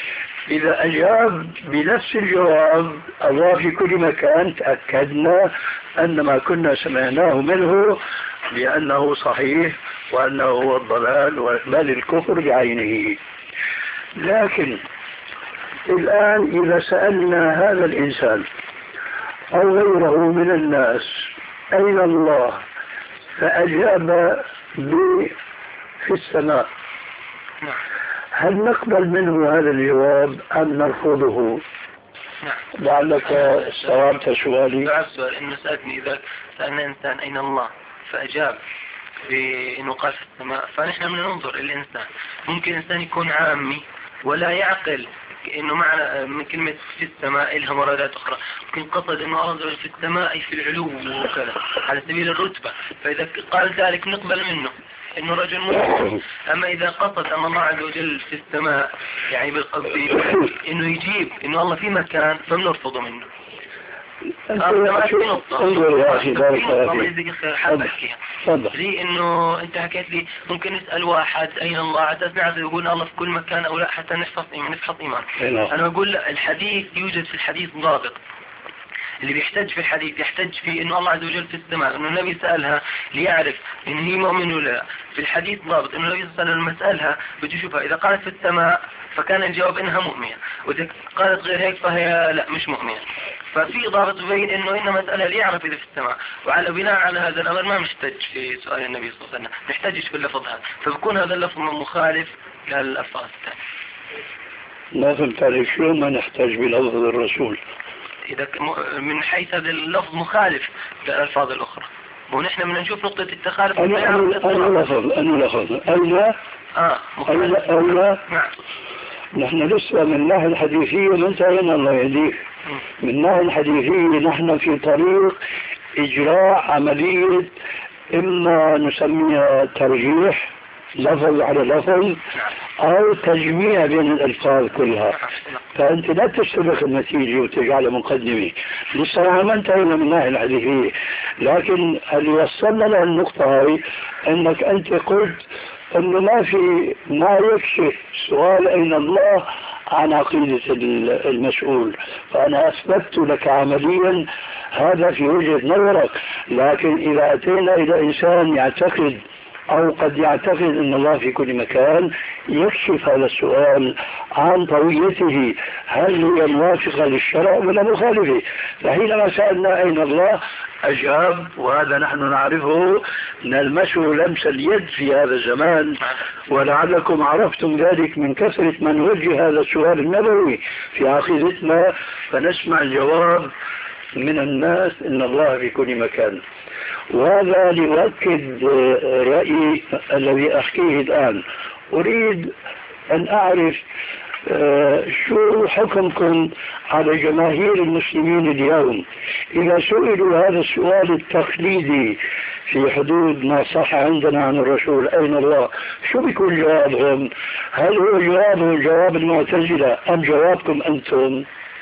إذا أجاب بنفس الجواب الله في كل مكان تأكدنا أن ما كنا سمعناه منه بأنه صحيح وأنه هو الضلال بل الكفر بعينه. لكن الآن إذا سألنا هذا الإنسان أو غيره من الناس أين الله فأجاب في السماء، هل نقبل منه هذا الجواب أم نرفضه؟ لعلك استوعبت سؤالي. إنه سألني إذا سألنا إنسان أين الله فأجاب بأنه قال في السماء، فنحن بننظر الإنسان. ممكن إنسان يكون عامي ولا يعقل إنه معنى من كلمة في السماء لها مرادات أخرى، ممكن قصد إنه أراد في السماء أي في العلو وكذا على سبيل الرتبة، فإذا قال ذلك نقبل منه إنه رجل مسلم. أما إذا قصد أن الله عز وجل في السماء يعني بالقصد إنه يجيب إنه الله في مكان فبنرفضه منه. انظر يا أخي بارك الله فيك. ليه إنه أنت حكيت لي ممكن نسأل واحد أين الله حتى نعرف يقول الله في كل مكان أو لا حتى نفحص إيمان. أنا بقول الحديث يوجد في الحديث ضابط. اللي بيحتج في الحديث يحتج في إنه الله عز وجل في السماء، إنه النبي سألها ليعرف إن هي مؤمن ولا لا. في الحديث ضابط إنه النبي صلى الله عليه وسلم مسألها بتشوفها إذا قالت في السماء فكان الجواب إنها مؤمنة، وإذا قالت غير هيك فهي لا مش مؤمنة. ففي ضابط يبين إنه إنما مسألة ليعرف إذا في السماء، وعلى بناء على هذا الأمر ما نحتج في سؤال النبي صلى الله عليه وسلم، نحتجش في اللفظ هذا، فبكون هذا اللفظ مخالف للألفاظ الثانية. لا فهمت عليك، شو ما نحتاج بلفظ الرسول إذا من حيث هذا اللفظ مخالف للألفاظ الأخرى، ونحن بدنا نشوف نقطة التخالف. أنا لفظ أولا نعم. نحن لسه من الناحية الحديثية ما انتهينا الله يهديك. من الناحية الحديثية نحن في طريق إجراء عملية إما نسميها ترجيح لفظ على لفظ أو تجميع بين الألفاظ كلها. فأنت لا تستبق النتيجة وتجعلها مقدمة. لسه ما انتهينا من الناحية الحديثية، لكن اللي وصلنا للنقطة هاي أنك أنت قلت أنه ما يكشف سؤال أين الله عن عقيدة المسؤول، فأنا أثبت لك عمليا هذا في وجهة نظرك. لكن إذا أتينا إلى إنسان يعتقد أو قد يعتقد أن الله في كل مكان، يكشف هذا السؤال عن طويته هل هي موافقة للشرع ولا مخالفة. فحينما سألنا أين الله أجاب، وهذا نحن نعرفه نلمسه لمس اليد في هذا الزمان، ولعلكم عرفتم ذلك من كثرة من وجه هذا السؤال النبوي في عقيدتنا، فنسمع الجواب من الناس إن الله في كل مكان. وهذا ليؤكد رأيي الذي أحكيه الآن. أريد أن أعرف شو حكمكم على جماهير المسلمين اليوم إذا سئلوا هذا السؤال التقليدي في حدود ما صح عندنا عن الرسول أين الله، شو بيكون جوابهم؟ هل هو جوابهم جواب المعتزلة أم جوابكم أنتم؟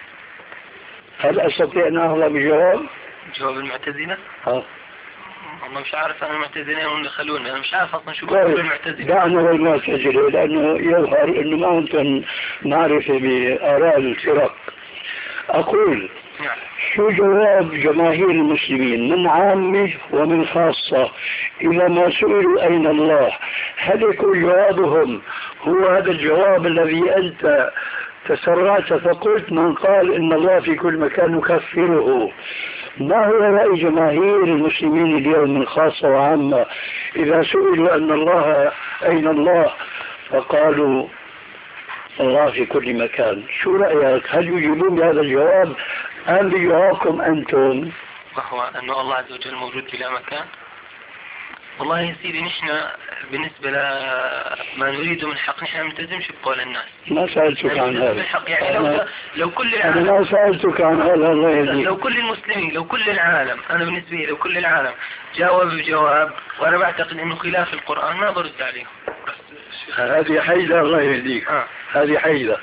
هل أستطيع أن أخذ بجواب؟ جواب المعتزلة؟ والله مش عارف أنا المعتزلين هم اللي خلوني، أنا مش عارف أصلا شو بيقولوا المعتزلة. دعنا والمعتزلة لأنه يظهر أنه ما أنتم معرفة بآراء الفرق. أقول شو جواب جماهير المسلمين من عامة ومن خاصة إذا ما سئلوا أين الله؟ هل يكون جوابهم هو هذا الجواب الذي أنت تسرعت فقلت من قال إن الله في كل مكان نكفره؟ ما هو رأي جماهير المسلمين اليوم من خاصة وعامة إذا سئلوا أن الله أين الله فقالوا الله في كل مكان؟ شو رأيك؟ هل يجيبون بهذا الجواب أم بجوابكم أنتم؟ وهو أن الله عز وجل موجود في لا مكان. والله يا سيدي نحن بالنسبة لما نريده من حق نحن نلتزمش بقول الناس. ما سألتك عن هذا. يعني لو كل العالم، أنا ما سألتك عن هذا الله يهديك. لو كل المسلمين، لو كل العالم، أنا بالنسبة لي لو كل العالم جاوب بجواب وأنا بعتقد إنه خلاف القرآن ما برد عليهم. هذه حيلة الله يهديك. هذه حيلة.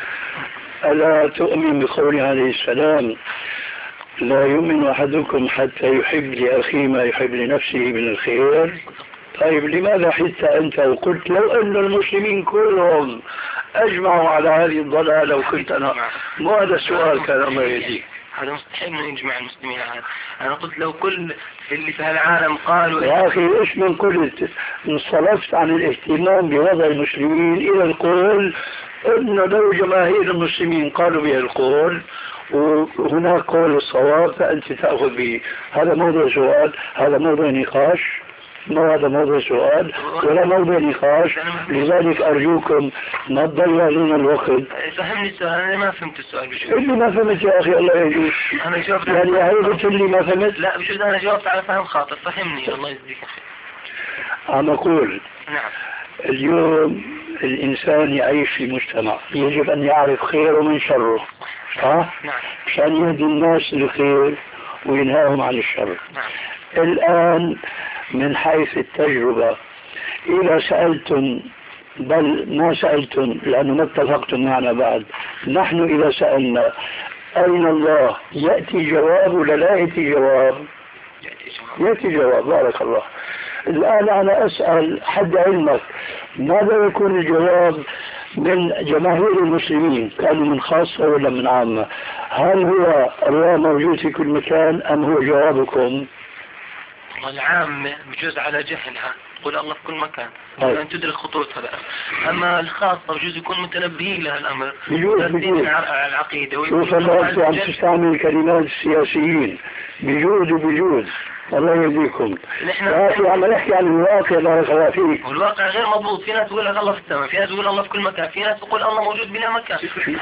ألا تؤمن بقوله عليه السلام لا يؤمن أحدكم حتى يحب لأخيه ما يحب لنفسه من الخير؟ طيب لماذا حتى أنت وقلت لو أن المسلمين كلهم أجمعوا على هذه الضلالة وكنت أنا. مو هذا السؤال كان الله يهديك. هذا مستحيل انه يجمع المسلمين على هذا. انا قلت لو كل اللي في العالم قالوا يا اخي ايش من قلت؟ انصرفت عن الاهتمام بوضع المسلمين الى القول انه لو جماهير المسلمين قالوا به القول وهناك قول الصواب فانت تاخذ به. هذا موضوع سؤال، هذا موضوع نقاش، ما هذا موضوع سؤال ولا موضوع نقاش. لذلك أرجوكم ما تضيعوا لنا الوقت. فهمني السؤال. أنا ما فهمت السؤال بجوز. اللي ما فهمت يا أخي الله يهديك. أنا جاوبت يعني عيبت اللي ما فهمت. لا بجوز أنا جاوبت على فهم خاطئ. فهمني الله يجزيك خير. عم أقول نعم اليوم الإنسان يعيش في مجتمع يجب أن يعرف خيره من شره. نعم عشان يهدي الناس للخير وينهاهم عن الشر. نعم. الآن من حيث التجربة إذا سألتم، بل ما سألتم لأنه ما اتفقتم معنا بعد، نحن إذا سألنا أين الله يأتي جواب ولا لا يأتي جواب؟ يأتي جواب. بارك الله. الآن أنا أسأل حد علمك ماذا يكون الجواب من جماهير المسلمين؟ كانوا من خاصة ولا من عامة؟ هل هو الله موجود في كل مكان أم هو جوابكم؟ العام بجوز على جهلها تقول الله في كل مكان أن تدرك خطورتها بقى. أما الخاصة بجوز يكون متنبهين لها الأمر بجوز على العقيدة. شوف أنت عم تستعمل كلمات السياسيين بجوز الله يهديكم. لكن عم نحكي عن الواقع. بارك الله فيك. والواقع غير مضبوط. في ناس تقول الله في السماء، في ناس تقول الله في كل مكان، في ناس تقول الله موجود بلا مكان.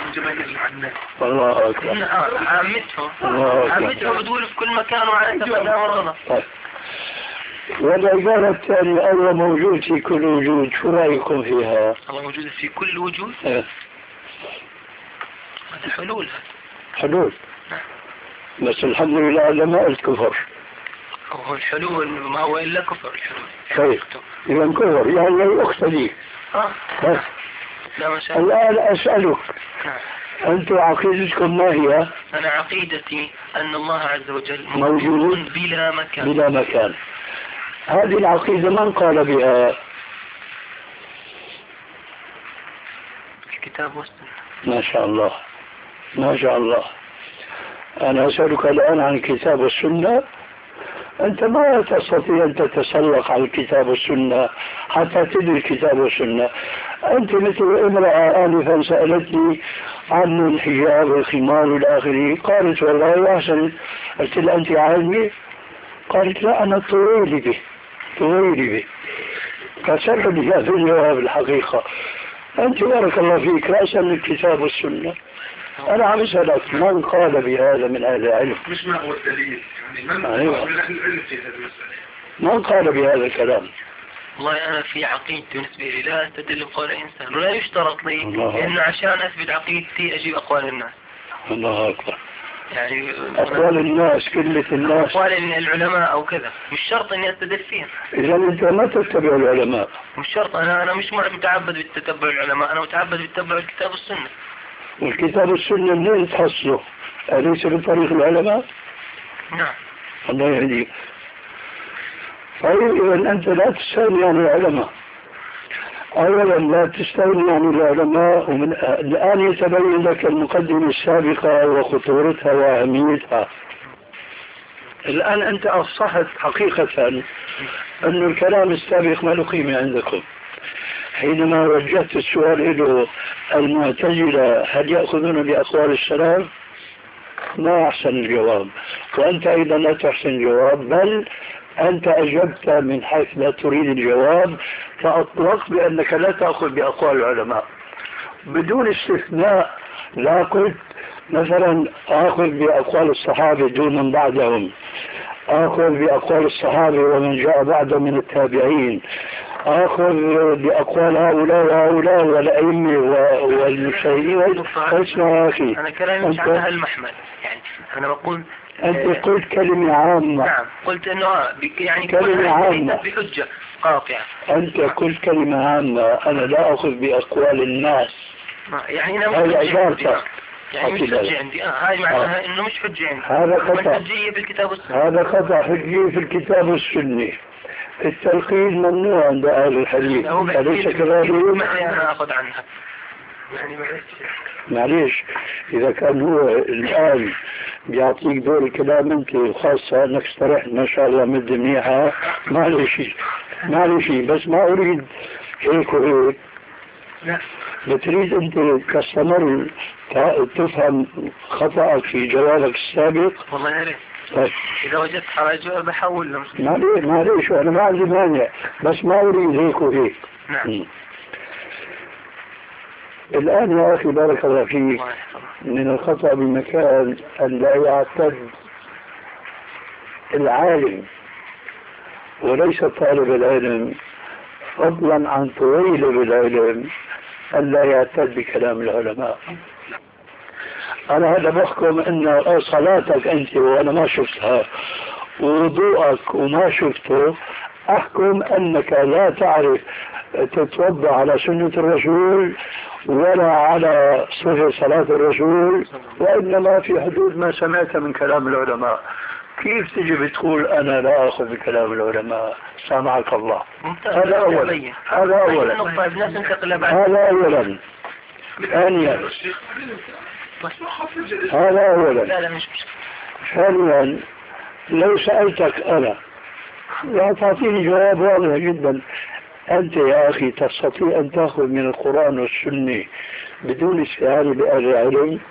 الله أكبر. عمتهم بتقول في كل مكان وعلى تفادها والغلط. والعبارة الثانية الله موجود في كل وجود، شو رأيكم فيها؟ الله موجود في كل وجود؟ هذا حلول. حلول. بس الحمد لله لما قلت كفر. هو الحلول ما هو إلا كفر. الحلول طيب إذا كفر يعني لا يقتدي. بس الآن أسألك أنت عقيدتكم ما هي؟ أنا عقيدتي أن الله عز وجل موجود بلا مكان. بلا مكان. هذه العقيدة من قال بها؟ الكتاب والسنة. ما شاء الله ما شاء الله. أنا أسألك الآن عن الكتاب والسنة. أنت ما تستطيع أن تتسلق على الكتاب والسنة حتى تدري الكتاب والسنة. أنت مثل امرأة آنفا سألتني عن الحجاب والخمار والآخرين، قالت والله أحسن. قلت لها أنت عالمة؟ قالت لا أنا طويلي به. فسألني هذا الجواب الحقيقة. أنت بارك الله فيك رأسا من الكتاب والسنة. أنا عم أسألك من قال بهذا من أهل العلم؟ مش ما هو الدليل يعني من أهل العلم في هذه المسألة؟ من قال بهذا الكلام؟ والله أنا في عقيدتي بالنسبة لي لا أستدل بقول إنسان ولا يشترط لي إنه عشان أثبت عقيدتي أجيب أقوال الناس. الله أكبر. يعني أقوال الناس كلمة الناس أقوال من العلماء أو كذا مش شرط إني أستدل فيها. إذا أنت ما تتبع العلماء. مش شرط. أنا مش متعبد بالتتبع العلماء، أنا متعبد بالتتبع الكتاب والسنة. والكتاب والسنة منين تحصله؟ أليس بطريق العلماء؟ نعم. الله يهديك. طيب إذا أنت لا تستغني عن العلماء. أولا لا تستغني عن العلماء، ومن الآن يتبين لك المقدمة السابقة وخطورتها وأهميتها. الآن أنت أصحت حقيقة أن الكلام السابق ما له قيمة عندكم. حينما وجهت السؤال له المعتزلة هل يأخذون بأقوال السلف؟ ما أحسن الجواب، وأنت أيضا لا تحسن الجواب، بل أنت أجبت من حيث لا تريد الجواب، فأطلقت بأنك لا تأخذ بأقوال العلماء بدون استثناء. لا قلت مثلا آخذ بأقوال الصحابة دون من بعدهم، آخذ بأقوال الصحابة ومن جاء بعدهم من التابعين، آخذ بأقوال هؤلاء وهؤلاء والأئمة والمجتهدين. اسمع يا أخي، أنا كلامي مش على هالمحمل. يعني أنا بقول أنت قلت كلمة عامة. نعم قلت إنه يعني كلمة عامة بحجة قاطعة. أنت قلت كلمة عامة، أنا لا أخذ بأقوال الناس. يعني أنا مش حجة عندي. يعني مش حجة عندي. هاي معناها إنه مش حجة عندي. هذا قطع حجية بالكتاب والسنة. هذا قطع حجية في الكتاب والسنة. التلقين ممنوع عند أهل الحديث، أليس كذلك؟ ما أنا أخذ عنها. يعني معليش إذا كان هو الآن بيعطيك دور الكلام أنت وخاصة أنك استرحت ما شاء الله مدة منيحة، معليش بس ما أريد هيك وهيك. لا بتريد أنت كاستمر تفهم خطأك في جوابك السابق. والله يا ريت. طيب إذا وجدت حرج بحول. معليش أنا ما عندي مانع بس ما أريد هيك وهيك. نعم. الآن يا أخي بارك الله فيك من الخطأ بمكان أن لا يعتد العالم وليس طالب العلم فضلا عن طويل العلم أن لا يعتد بكلام العلماء. أنا هذا بحكم أن صلاتك أنت وأنا ما شفتها ووضوءك وما شفته أحكم أنك لا تعرف تتوضأ على سنة الرسول ولا على صفة صلاة الرسول وإنما في حدود ما سمعت من كلام العلماء. كيف تجي بتقول أنا لا أخذ بكلام العلماء؟ سامعك الله. هذا أولا. هذا أولا. ثانيا هذا أولا. ثانيا لو سألتك أنا لا تعطيني جواب واضح جدا. أنت يا أخي تستطيع أن تأخذ من القرآن والسنة بدون استعانة بأهل العلم؟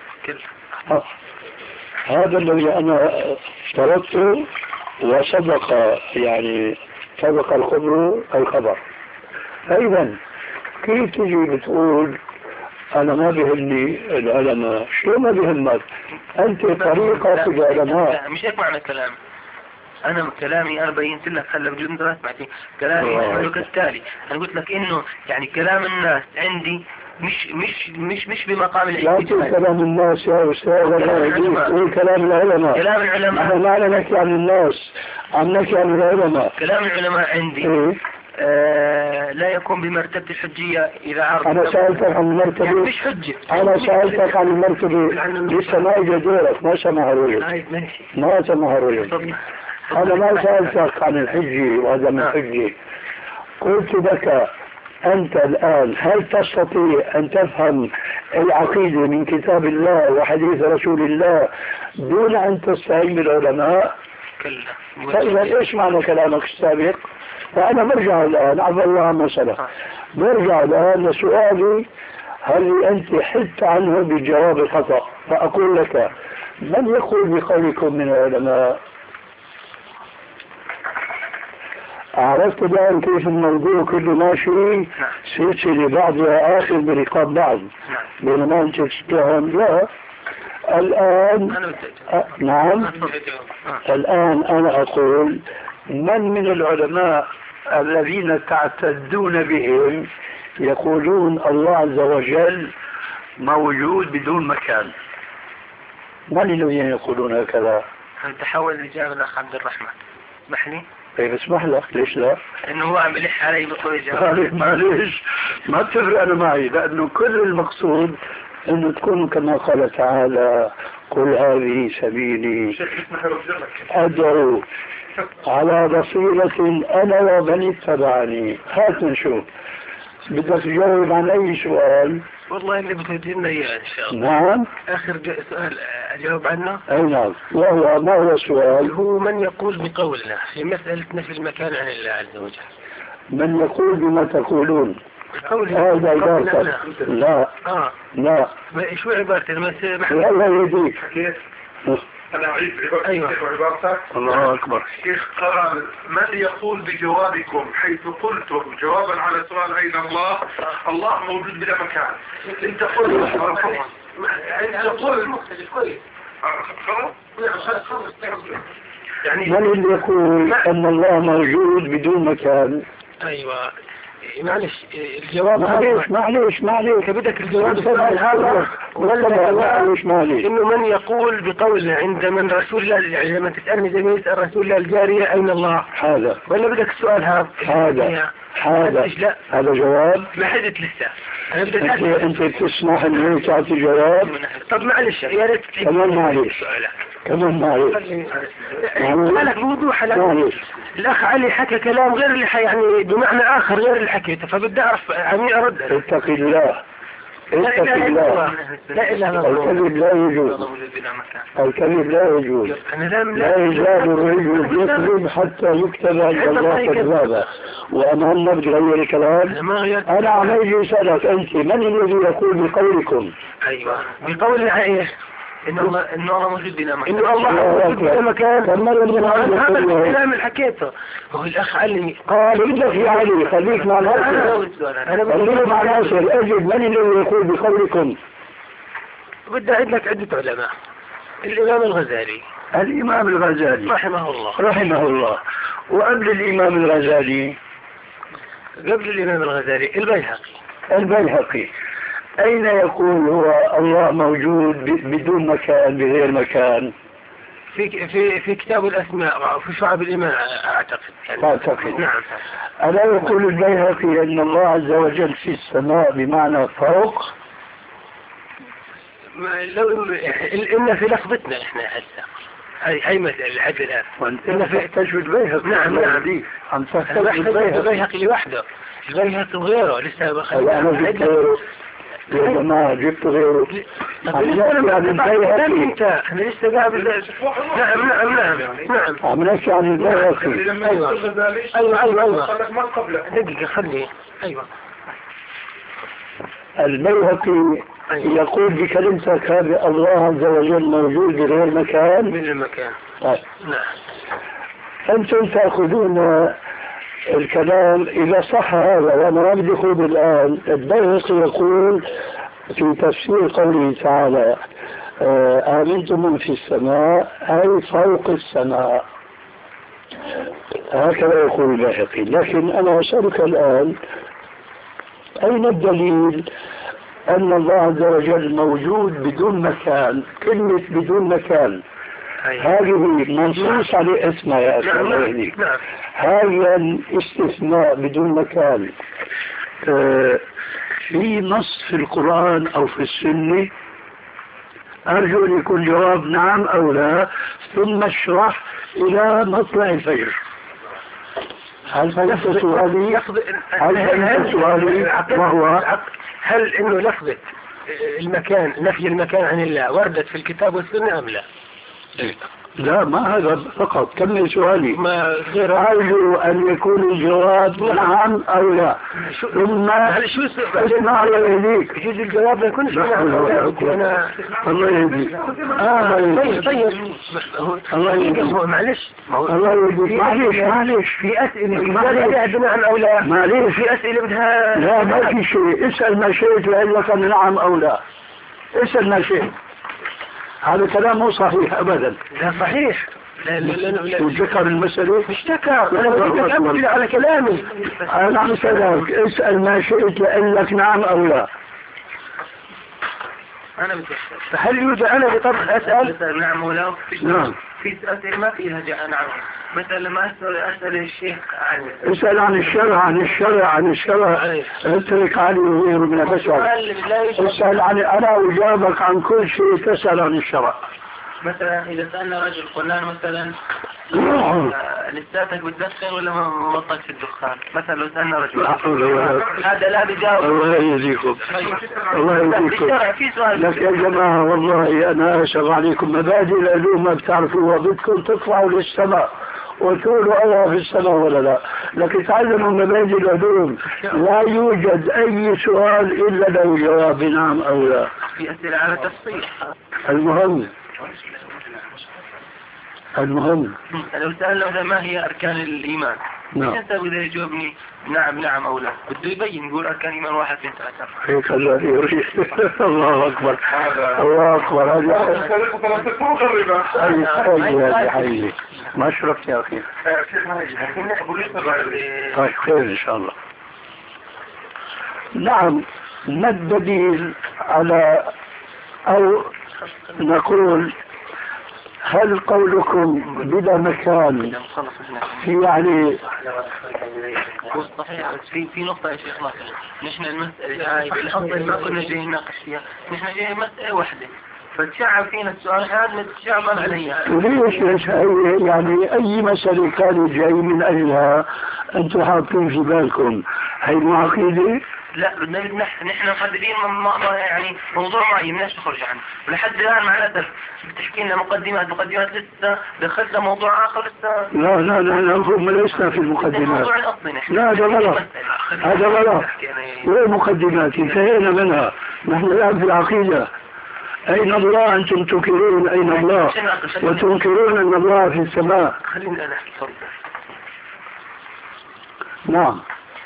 هذا الذي أنا افترضته وصدق يعني صدق الخبر. أيضا كيف تجي بتقول أنا ما بهمني العلماء؟ شو ما بهمك؟ أنت طريقة العلماء. مش هيك معنى كلامي. أنا كلامي أنا بينت لك هلا بجوز أنت سمعتني كلامي يحمل كالتالي. أنا قلت لك إنه يعني كلام الناس عندي مش بمقام لا تقول كلام الناس يا أستاذ. قول كلام العلماء. كلام العلماء. نحن لا نحكي عن الناس، عم نحكي عن العلماء. كلام العلماء عندي لا يكون بمرتبة الحجية إذا عرض. أنا سألتك عن المرتبة يعني مش حجة. أنا سألتك عن المرتبة لسه ما إجا دورك. ما سمع الرجل. ما سمع الرجل. أنا ما سألتك عن الحجة وعدم الحجة. قلت لك أنت الآن هل تستطيع أن تفهم العقيدة من كتاب الله وحديث رسول الله دون أن تستعين بالعلماء؟ فإذا إيش معنى كلامك السابق؟ فأنا برجع الآن عفوا الله عما سلف برجع الآن لسؤالي هل أنت حدت عنه بالجواب الخطأ. فأقول لك من يقول بقولكم من العلماء؟ عرفت الآن كيف الموضوع كله ماشي سلسلة بعضها آخر برقاب بعض بينما أنت تستهم. لا الآن نعم الآن أنا أقول من العلماء الذين تعتدون بهم يقولون الله عز وجل موجود بدون مكان؟ من الذين يقولون هكذا؟ أنت حاول الإجابة الأخ عبد الرحمن. اسمح لي. طيب اسمح لك. ليش لا؟ انه هو عم يلح علي بطول الجواب. معليش ما تفرق انا معي لانه كل المقصود انه تكون كما قال تعالى قل هذه سبيلي ادعو على بصيرة انا ومن اتبعني. هات نشوف بدك تجاوب عن اي سؤال. والله اللي بتجينا اياه ان شاء الله. نعم. اخر سؤال اجاوب عنه. اي نعم. وهو ما هو السؤال؟ هو من يقول بقولنا في مسألة نفي المكان عن الله عز وجل. من يقول بما تقولون؟ هذا عبارة. لا لا شو عبارة لا يديك. أنا أعيد أيوة. عبارتك. الله أكبر. شيخ قال من يقول بجوابكم حيث قلتم جوابا على سؤال أين الله؟ الله موجود بلا مكان. أنت قلت يعني من اللي يقول أن الله موجود بدون مكان؟ أيوة معلش الجواب معليش بدك الجواب معليش انه من يقول بقول عند من رسول الله يعني لما تسألني زي ما يسأل رسول الله الجارية اين الله هذا ولا بدك السؤال هذا جواب ما حدث لسه. انا بدك انت تسمح انه تعطي جواب. طب معلش يا ريت كمان معلش لك بوضوح. الاخ علي حكى كلام غير اللي يعني بمعنى اخر غير اللي حكيته فبدي اعرف عمي ارد. اتق الله الكذب لا يجوز. الكذب لا يجوز. لا يزال الرجل يكذب حتى يكتب عند الله كذابا. وأنا هل نغير كلام؟ أنا عم أجي أسألك أنت من الذي يقول بقولكم؟ أيوة بقول العائشة إن الله موجود بلا مكان. إن الله موجود بلا مكان. هذا الكلام اللي حكيته. هو الأخ علي قال بدك يا علي خليك مع الناصر. خليك مع الناصر. أجد من الذي يقول بقولكم؟ بدي أعد لك عدة علماء. الإمام الغزالي. الإمام الغزالي رحمه الله. رحمه الله. وقبل الإمام الغزالي؟ قبل الإمام الغزالي البيهقي. البيهقي. أين يقول هو الله موجود بدون مكان بغير مكان؟ في كتاب الأسماء في شعب الإيمان أعتقد. نعم. ألا يقول البيهقي أن الله عز وجل في السماء بمعنى فوق؟ لو إن في لفظتنا إحنا هسه هاي مسألة لحد الآن. إن في تجويد البيهقي. نعم. عم تحتاج البيهقي لوحده. البيهقي وغيره لسه يا جماعة جبت غيره. أنا لسه قابل. نعم. عم نحكي عن البيهقي. أيوة. دقيقة خلي. أيوة. البيهقي يقول بكلمتك هذه الله عز وجل موجود بغير مكان. بالمكان. طيب. نعم. أنتم تأخذون الكلام إذا صح هذا، وأنا ما بدي أخذ الآن. البيهقي يقول في تفسير قوله تعالى آمنتم من في السماء أي فوق السماء، هكذا يقول البيهقي. لكن أنا أسألك الآن أين الدليل أن الله عز وجل موجود بدون مكان؟ كلمة بدون مكان هذه منصوص عليه اسمها يا أخي. هذا الاستثناء بدون مكان في نص في القرآن أو في السنة؟ أرجو أن يكون جواب نعم أو لا، ثم اشرح إلى مطلع الفجر. هل فهمت سؤالي؟ وهو هل إنه لفظة المكان نفي المكان عن الله وردت في الكتاب والسنة أم لا؟ لا، ما هذا فقط. كمل سؤالي. ما غير أرجو أن يكون الجواب نعم أو لا. ثم اسمع الله يهديك. يجوز الجواب ما يكونش نعم أو لا. أنا الله يهديك. طيب الله يهديك. معلش الله يهديك. معلش في أسئلة نعم أو لا. معلش في أسئلة بدها. لا ما في شيء. اسأل ما شئت لأن لك نعم أو لا. اسأل ما شئت. هذا كلام مو صحيح أبدا. لا صحيح. لا وذكر المسألة مش ذكر. أنا بديك أمثلة على كلامي. أنا عم أسألك اسأل ما شئت لأن لك نعم أو لا. أنا بدي فهل يوجد أنا بطبع أسأل نعم أو لا؟ نعم. في أسئلة ما فيها نعم. مثلا ما أسأل الشيخ عن اسأل عن الشرع. اترك علي وغيره من البشر. اسأل عن أنا أجابك عن كل شيء تسأل عن الشرع. مثلا إذا سألنا رجل قلنا مثلا لساتك بتدخن ولا ما بطلت في الدخان؟ مثلا لو سألنا رجل هذا لا بيجاوب. الله يهديكم. الله يهديكم. لك يا جماعة والله أنا أشهد عليكم مبادئ العلوم ما بتعرفوها، بدكم تطلعوا للسماء وتقولوا الله في السماء ولا لا. لكن تعلموا مبادئ العلوم. لا يوجد أي سؤال إلا له جواب نعم أو لا. في أسئلة على تصحيح. المهم لو سألنا ما هي أركان الإيمان؟ نعم. إذا يجاوبني نعم أو لا، بده يبين يقول أركان الإيمان 1 2 3. هيك الله يريد. الله أكبر. الله أكبر. هذه حقيقي. ما شرفت يا أخي. طيب خير إن شاء الله. نعم. ما الدليل على أو نقول هل قولكم بلا مكان يعني صحيح؟ في نقطة يا شيخ ناصر، نحن المسألة هاي بالأصل ما كنا جايين نناقش فيها، نحن جايين مسألة واحدة فتشعب فينا السؤال هذا نتشعب عليها. ليش يعني أي مسألة كانوا جاي من أجلها أنتم حاطين في بالكم هي مو عقيدة؟ لا بدنا نحن محددين يعني موضوع معين الناس تخرج عنه، ولحد الآن مع الأسف بتحكي لنا مقدمات لسه دخلنا موضوع آخر لسه. لا هم لسنا في المقدمات. لا هذا غلط، هذا غلط. وين مقدمات؟ انتهينا منها. نحن الآن في العقيدة. أين الله؟ أنتم تنكرون أين الله وتنكرون أن الله في السماء. خليني أنا أحكي. نعم.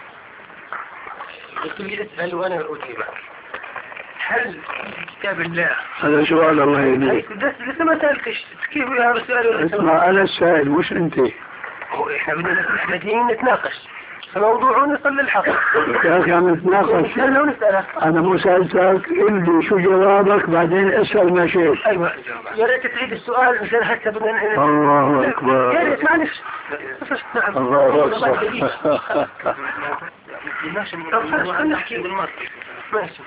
قلت لي اسأل وأنا أجيبك. هل كتاب الله؟ هذا سؤال الله يهديك. لسه ما سألتش كيف هذا السؤال؟ اسمع أنا السائل مش أنت. إحنا بدنا جايين نتناقش فموضوع نصل للحق. يا أخي عم نتناقش. أنا مو سألتك إلي شو جوابك بعدين اسأل ما شئت. أيوة يا ريت تعيد السؤال عشان حتى بدنا. الله أكبر. يا ريت معلش. الله أكبر. ماشي نحكي بالمرة. ماشي.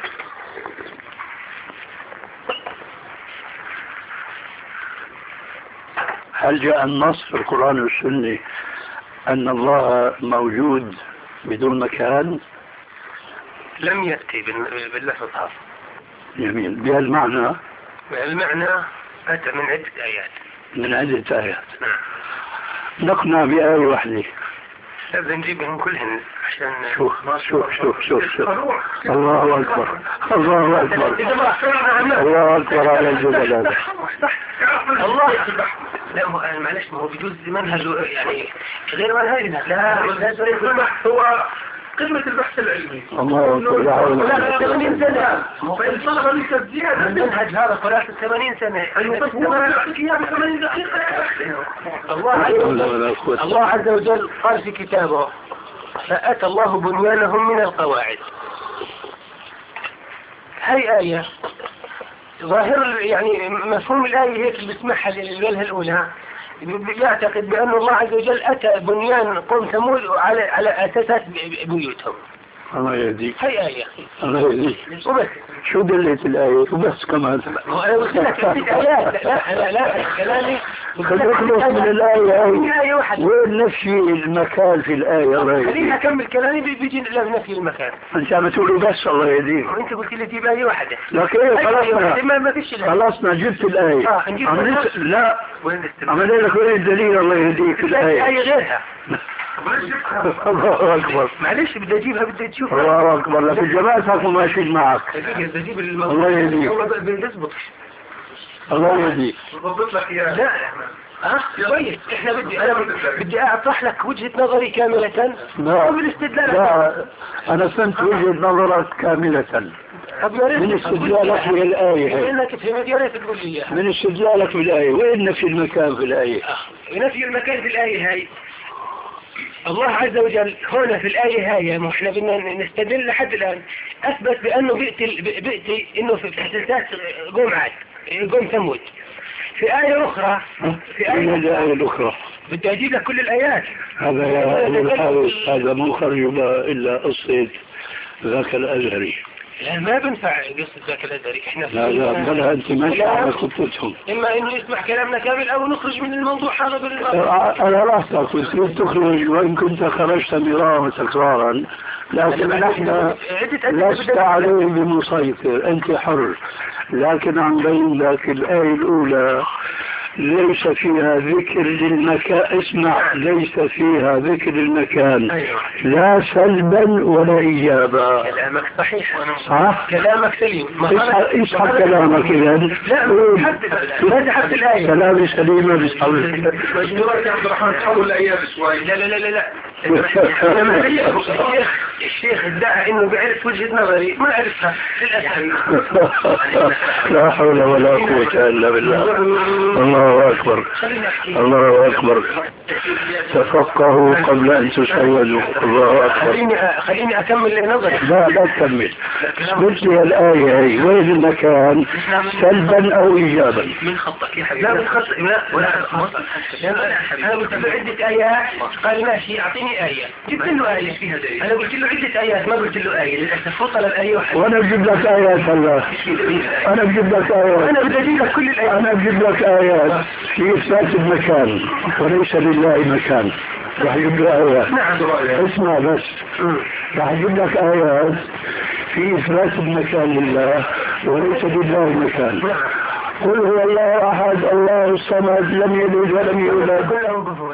هل جاء النص في القرآن والسنة أن الله موجود بدون مكان؟ لم يأتي باللفظ هذا. جميل. بهالمعنى؟ المعنى أتى من عدة آيات. من عدة آيات. نعم. نقنع بآية واحدة. بدنا نجيبهم كلهن عشان شوف الله أكبر الله أكبر الله أكبر على الجبل هذا. الله لا معلش ما هو بجوز منهج يعني غير منهجنا. لا هو قمة البحث العلمي. الله أكبر. لا 80 سنة فإن طلب منك زيادة المنهج هذا قرأت 80 سنة. الله عز وجل قال في كتابه فأتى الله بنيانهم من القواعد. هاي آية ظاهر يعني مفهوم الآية هيك اللي بسمعها للوجهة الأولى يعتقد بأن الله عز وجل أتى بنيان قوم ثمود على أساسات بيوتهم. الله يهديك. هاي آية. الله يهديك. وبس. شو دلت الآية وبس كمان؟ أنا قلت لك آيات. لا كلامي. خلينا نخلص من الآية واحدة. وين نفي المكان في الآية؟ خليني أكمل كلامي بيجي نفي المكان. أنت عم تقولي بس الله يهديك. وأنت قلت لي تجيب آية واحدة. لكن خلصنا جبت الآية. لا. عمل لك وين الدليل الله يهديك في الآية؟ آية غيرها. الله أكبر. معلش بدي أجيبها بدي تشوفها. الله أكبر. لكن جماعتك ماشيين معك. الله يهديك. الله يهديك. بضبط لك إياه. لا طيب احنا بدي اطرح لك وجهة نظري كاملة وبالاستدلال. لا انا فهمت وجهة نظرك كاملة من استدلالك بالآية. انك فهمت يا ريت تقول لي من استدلالك بالآية. وين نفي المكان في الآية؟ نفي المكان في الآية هاي الله عز وجل هنا في الآية هاي احنا بدنا نستدل لحد الآن اثبت بانه بيأتي انه في تحديثات قوم عاد قوم ثمود. في آية أخرى الآية الأخرى بدي أجيب لك كل الآيات. هذا مو خرج إلا قصة ذاك الأزهري. لا ما بنفع قصة ذاك الأزهري. إحنا لا بلا أنت ماشي على خطتهم. إما إنه يسمع كلامنا كامل أو نخرج من الموضوع هذا أنا راحتك كنت تخرج وإن كنت خرجت مرارا وتكرارا لكن نحن لست عليه بمسيطر. أنت حر. لكن عن بين ذاك الآية الأولى ليس فيها ذكر للمكان. اسمع ليس فيها ذكر المكان. لا سلبا ولا إيجابا. كلامك صحيح. كلامك سليم. اسحب كلامك إذا. لا تحب الآية. كلامي سليمة بسحب. مجموعة عبد الرحمن تحول الأيام شوي. لا الشيخ ادعى انه بيعرف وجهة نظري ما عرفها للأسف. لا حول ولا قوة إلا بالله. الله أكبر. الله أكبر. تفقهوا قبل أن تسودوا. الله أكبر. خليني أكمل نظري. لا تكمل. قلت لي الآية هي وين المكان سلبا أو إيجابا؟ من خطك يا حبيبي. لا من خطك. لا أنا قلت له عدة آيات قال ماشي أعطيني آية. جبت له آية فيها دليل. أنا قلت له عدة آيات ما قلت له آية للأسف فضل الآية واحدة. وأنا بجيب لك آيات الله. أنا بجيب لك آيات. أنا بدي أجيب لك كل الآيات. أنا بجيب لك آيات في إثبات المكان وليس لله مكان. راح اجيب لك آيات. نعم اسمع بس، راح اجيب لك آيات في إثبات المكان لله وليس لله مكان. قل هو الله أحد الله الصمد لم يلد ولم يولد. كلهم كفر.